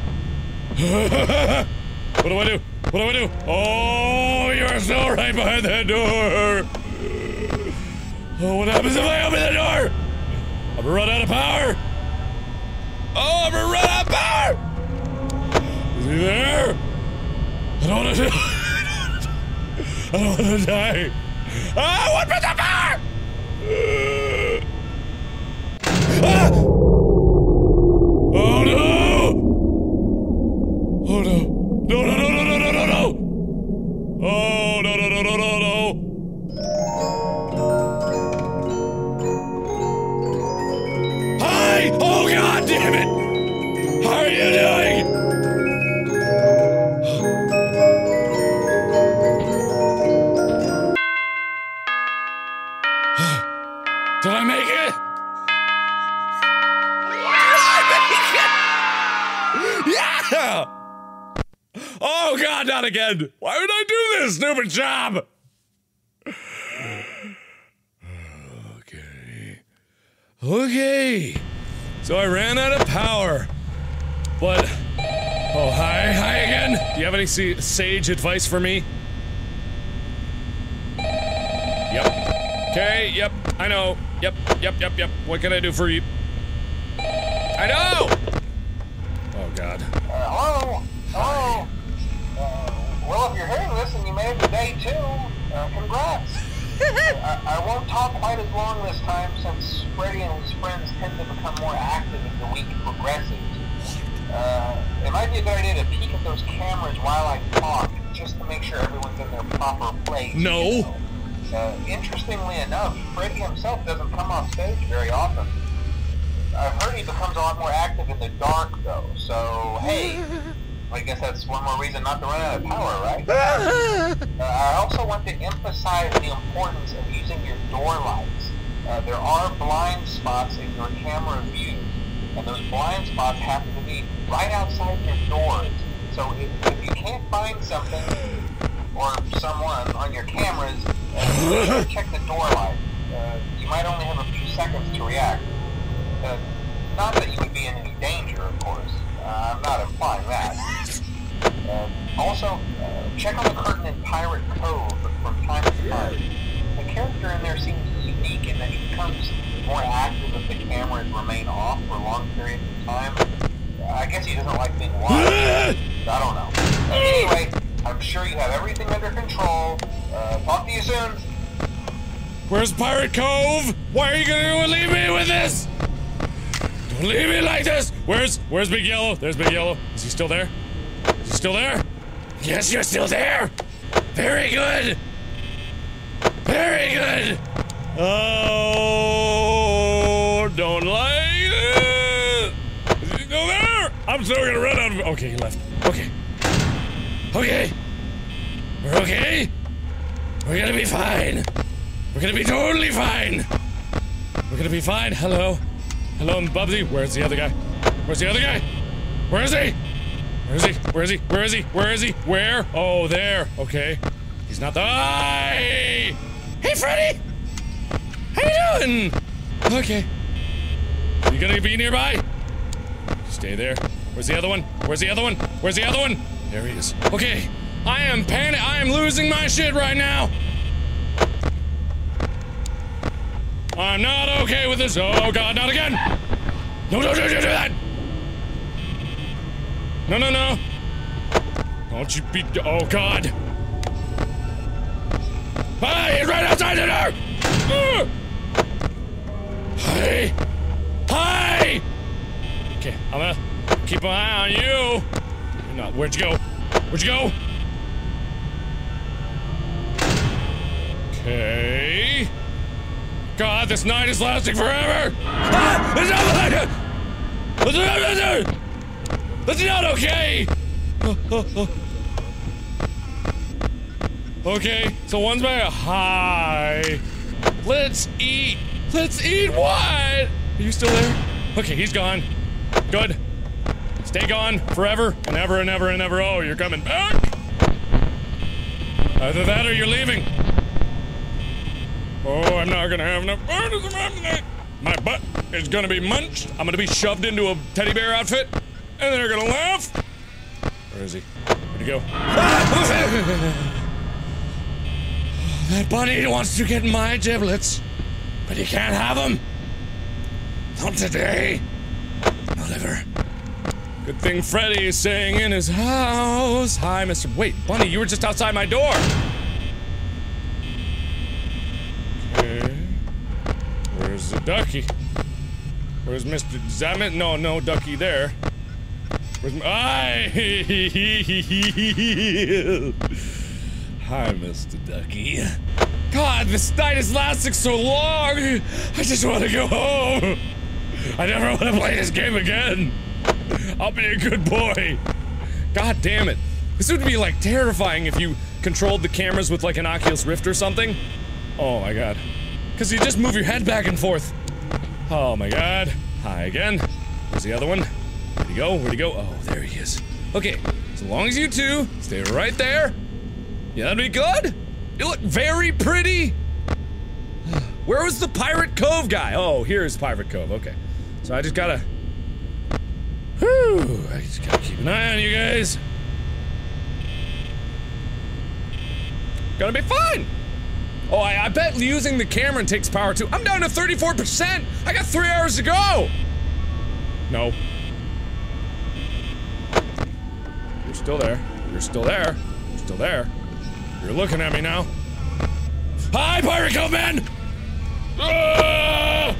What do I do? What do I do? Oh, you're still right behind that door! Oh, what happens if I open the door? I'm gonna run out of power! Oh, I'm gonna run out of power! Is he there? I don't wanna die. I don't wanna die. Ah, one percent power! Ah! Oh no! Oh no! No, no, no, no, no, no, no, no! Oh, no, no, no, no, no, no! Hi! Oh god damn it! How are you doing? Did I make it? Did I make it? Yeah! Oh god, not again! Why would I do this stupid job? Okay. Okay. So I ran out of power. But... Oh, hi, hi again. Do you have any sage advice for me? Yep. Okay, yep, I know. Yep, yep, yep, yep. What can I do for you? I know! Oh god. Uh, hello? Hello? Uh, well, if you're hearing this and you made it to day two, uh, congrats. I, I won't talk quite as long this time since Freddy and his friends tend to become more active as the week progresses. Uh, it might be a good idea to peek at those cameras while I talk, just to make sure everyone's in their proper place. No! You know? Uh, interestingly enough, Freddy himself doesn't come off stage very often. I've heard he becomes a lot more active in the dark, though, so hey, I guess that's one more reason not to run out of power, right? uh, I also want to emphasize the importance of using your door lights. Uh, there are blind spots in your camera views, and those blind spots happen to be right outside your doors. So if, if you can't find something or someone on your cameras, uh, check the door light. Uh, you might only have a few seconds to react. Uh, not that you would be in any danger, of course. Uh, I'm not implying that. Uh, also, uh, check on the curtain in Pirate Cove from time to time. The character in there seems unique in that he becomes more active if the cameras remain off for long periods of time. Uh, I guess he doesn't like being watched. I don't know. Uh, anyway, I'm sure you have everything under control. Uh, talk to you soon. Where's Pirate Cove? Why are you gonna leave me with this? Don't leave me like this! Where's, where's Big Yellow? There's Big Yellow. Is he still there? Is he still there? Yes, you're still there! Very good! Very good! Oh, don't like it! Is he still there? I'm still gonna run out of- Okay, he left. Okay. Okay. We're okay. We're gonna be fine. We're gonna be totally fine. We're gonna be fine. Hello. Hello, Bubsy. Where's the other guy? Where's the other guy? Where is he? Where is he? Where is he? Where is he? Where is he? Where? Oh, there. Okay. He's not the- Hey! Hey, Freddy! How you doing? Okay. You gonna be nearby? Stay there. Where's the other one? Where's the other one? Where's the other one? There he is. Okay. I am panic- I am losing my shit right now! I'm not okay with this. Oh god, not again! No, no, no, don't do that! No, no, no. Don't you be- Oh god. Hi, he's right outside the door! Uh! Hi! Hi! Okay, I'm gonna keep an eye on you. You're not- Where'd you go? Where'd you go? Okay. God, this night is lasting forever! Ah! It's not like it! It's not, it's not okay! Oh, oh, oh. Okay, so one's by a hi. Let's eat! Let's eat what? Are you still there? Okay, he's gone. Good. Stay gone forever and ever and ever and ever. Oh, you're coming back? Either that or you're leaving. Oh, I'm not gonna have enough fun. My butt is gonna be munched. I'm gonna be shoved into a teddy bear outfit, and they're gonna laugh. Where is he? Where'd he go? That bunny wants to get my giblets, but he can't have them. Not today. Not ever. Good thing Freddy is staying in his house. Hi, Mister Wait, Bunny, you were just outside my door. Okay. Where's the ducky? Where's Mister Zamet? No, no ducky there. Where's my- Hi! Hi, Mister Ducky. God, this night is lasting so long! I just want to go home! I never want to play this game again! I'll be a good boy! God damn it. This would be, like, terrifying if you controlled the cameras with, like, an Oculus Rift or something. Oh my god. Because you just move your head back and forth. Oh my god. Hi again. Where's the other one? Where'd he go? Where'd he go? Oh, there he is. Okay, as long as you two stay right there. Yeah, that'd be good. You look very pretty. Where was the Pirate Cove guy? Oh, here's Pirate Cove. Okay. So I just gotta... Whew. I just gotta keep an eye on you guys. Gonna be fine. Oh, I, I bet using the camera takes power too. I'm down to thirty-four percent! I got three hours to go! No. You're still there. You're still there. You're still there. You're looking at me now. Hi, Pirate Cove Man! Ah!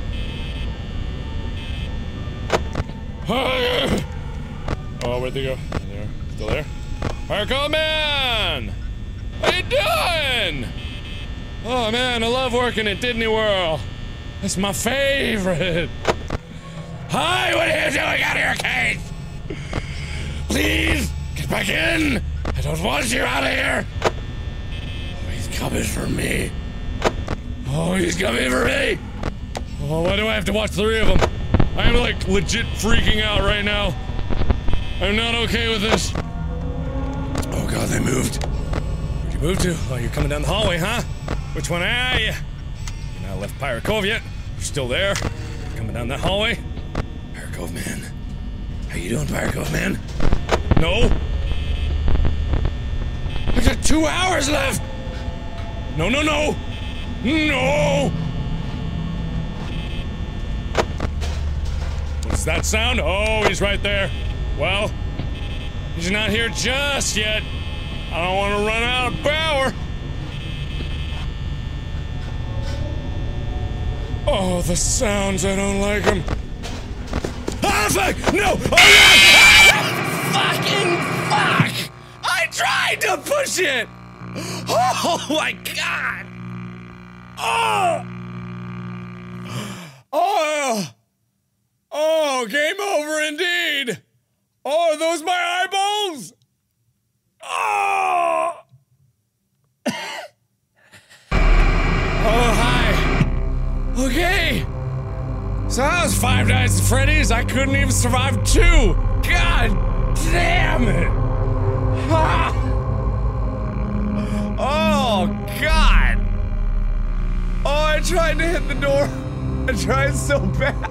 Oh, where'd they go? There. Still there? Pirate Cove Man! How you doing? Oh man, I love working at Disney World. That's my favorite. Hi, what are you doing out here, Kate? Please, get back in. I don't want you out of here. Oh, he's coming for me. Oh, he's coming for me. Oh, why do I have to watch three of them? I'm like legit freaking out right now. I'm not okay with this. Oh god, they moved. Where'd you move to? Oh, you're coming down the hallway, huh? Which one are you? You're not left Pirate Cove yet. You're still there. You're coming down that hallway. Pirate Cove Man. How you doing, Pirate Cove Man? No. I got two hours left. No, no, no. No. What's that sound? Oh, he's right there. Well, he's not here just yet. I don't want to run out of power. Oh, the sounds, I don't like them. Ah, fuck! No! Oh, yeah! Ah, fucking fuck! I tried to push it! Oh, my God! Oh! Oh! Oh, game over indeed! Oh, are those my eyeballs? Oh! Oh, hi. Okay. So that was Five Nights at Freddy's. I couldn't even survive two. God damn it. Ah. Oh, God. Oh, I tried to hit the door. I tried so bad.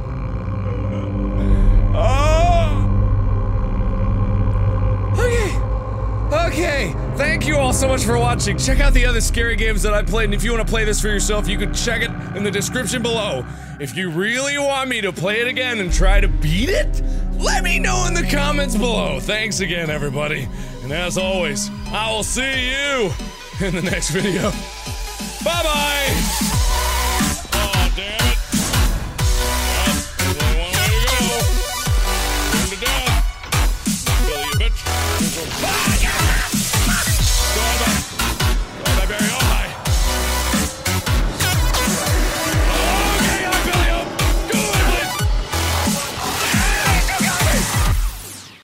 Oh. Okay. Okay, thank you all so much for watching. Check out the other scary games that I played, and if you want to play this for yourself, you can check it in the description below. If you really want me to play it again and try to beat it, let me know in the comments below. Thanks again, everybody. And as always, I will see you in the next video. Bye-bye!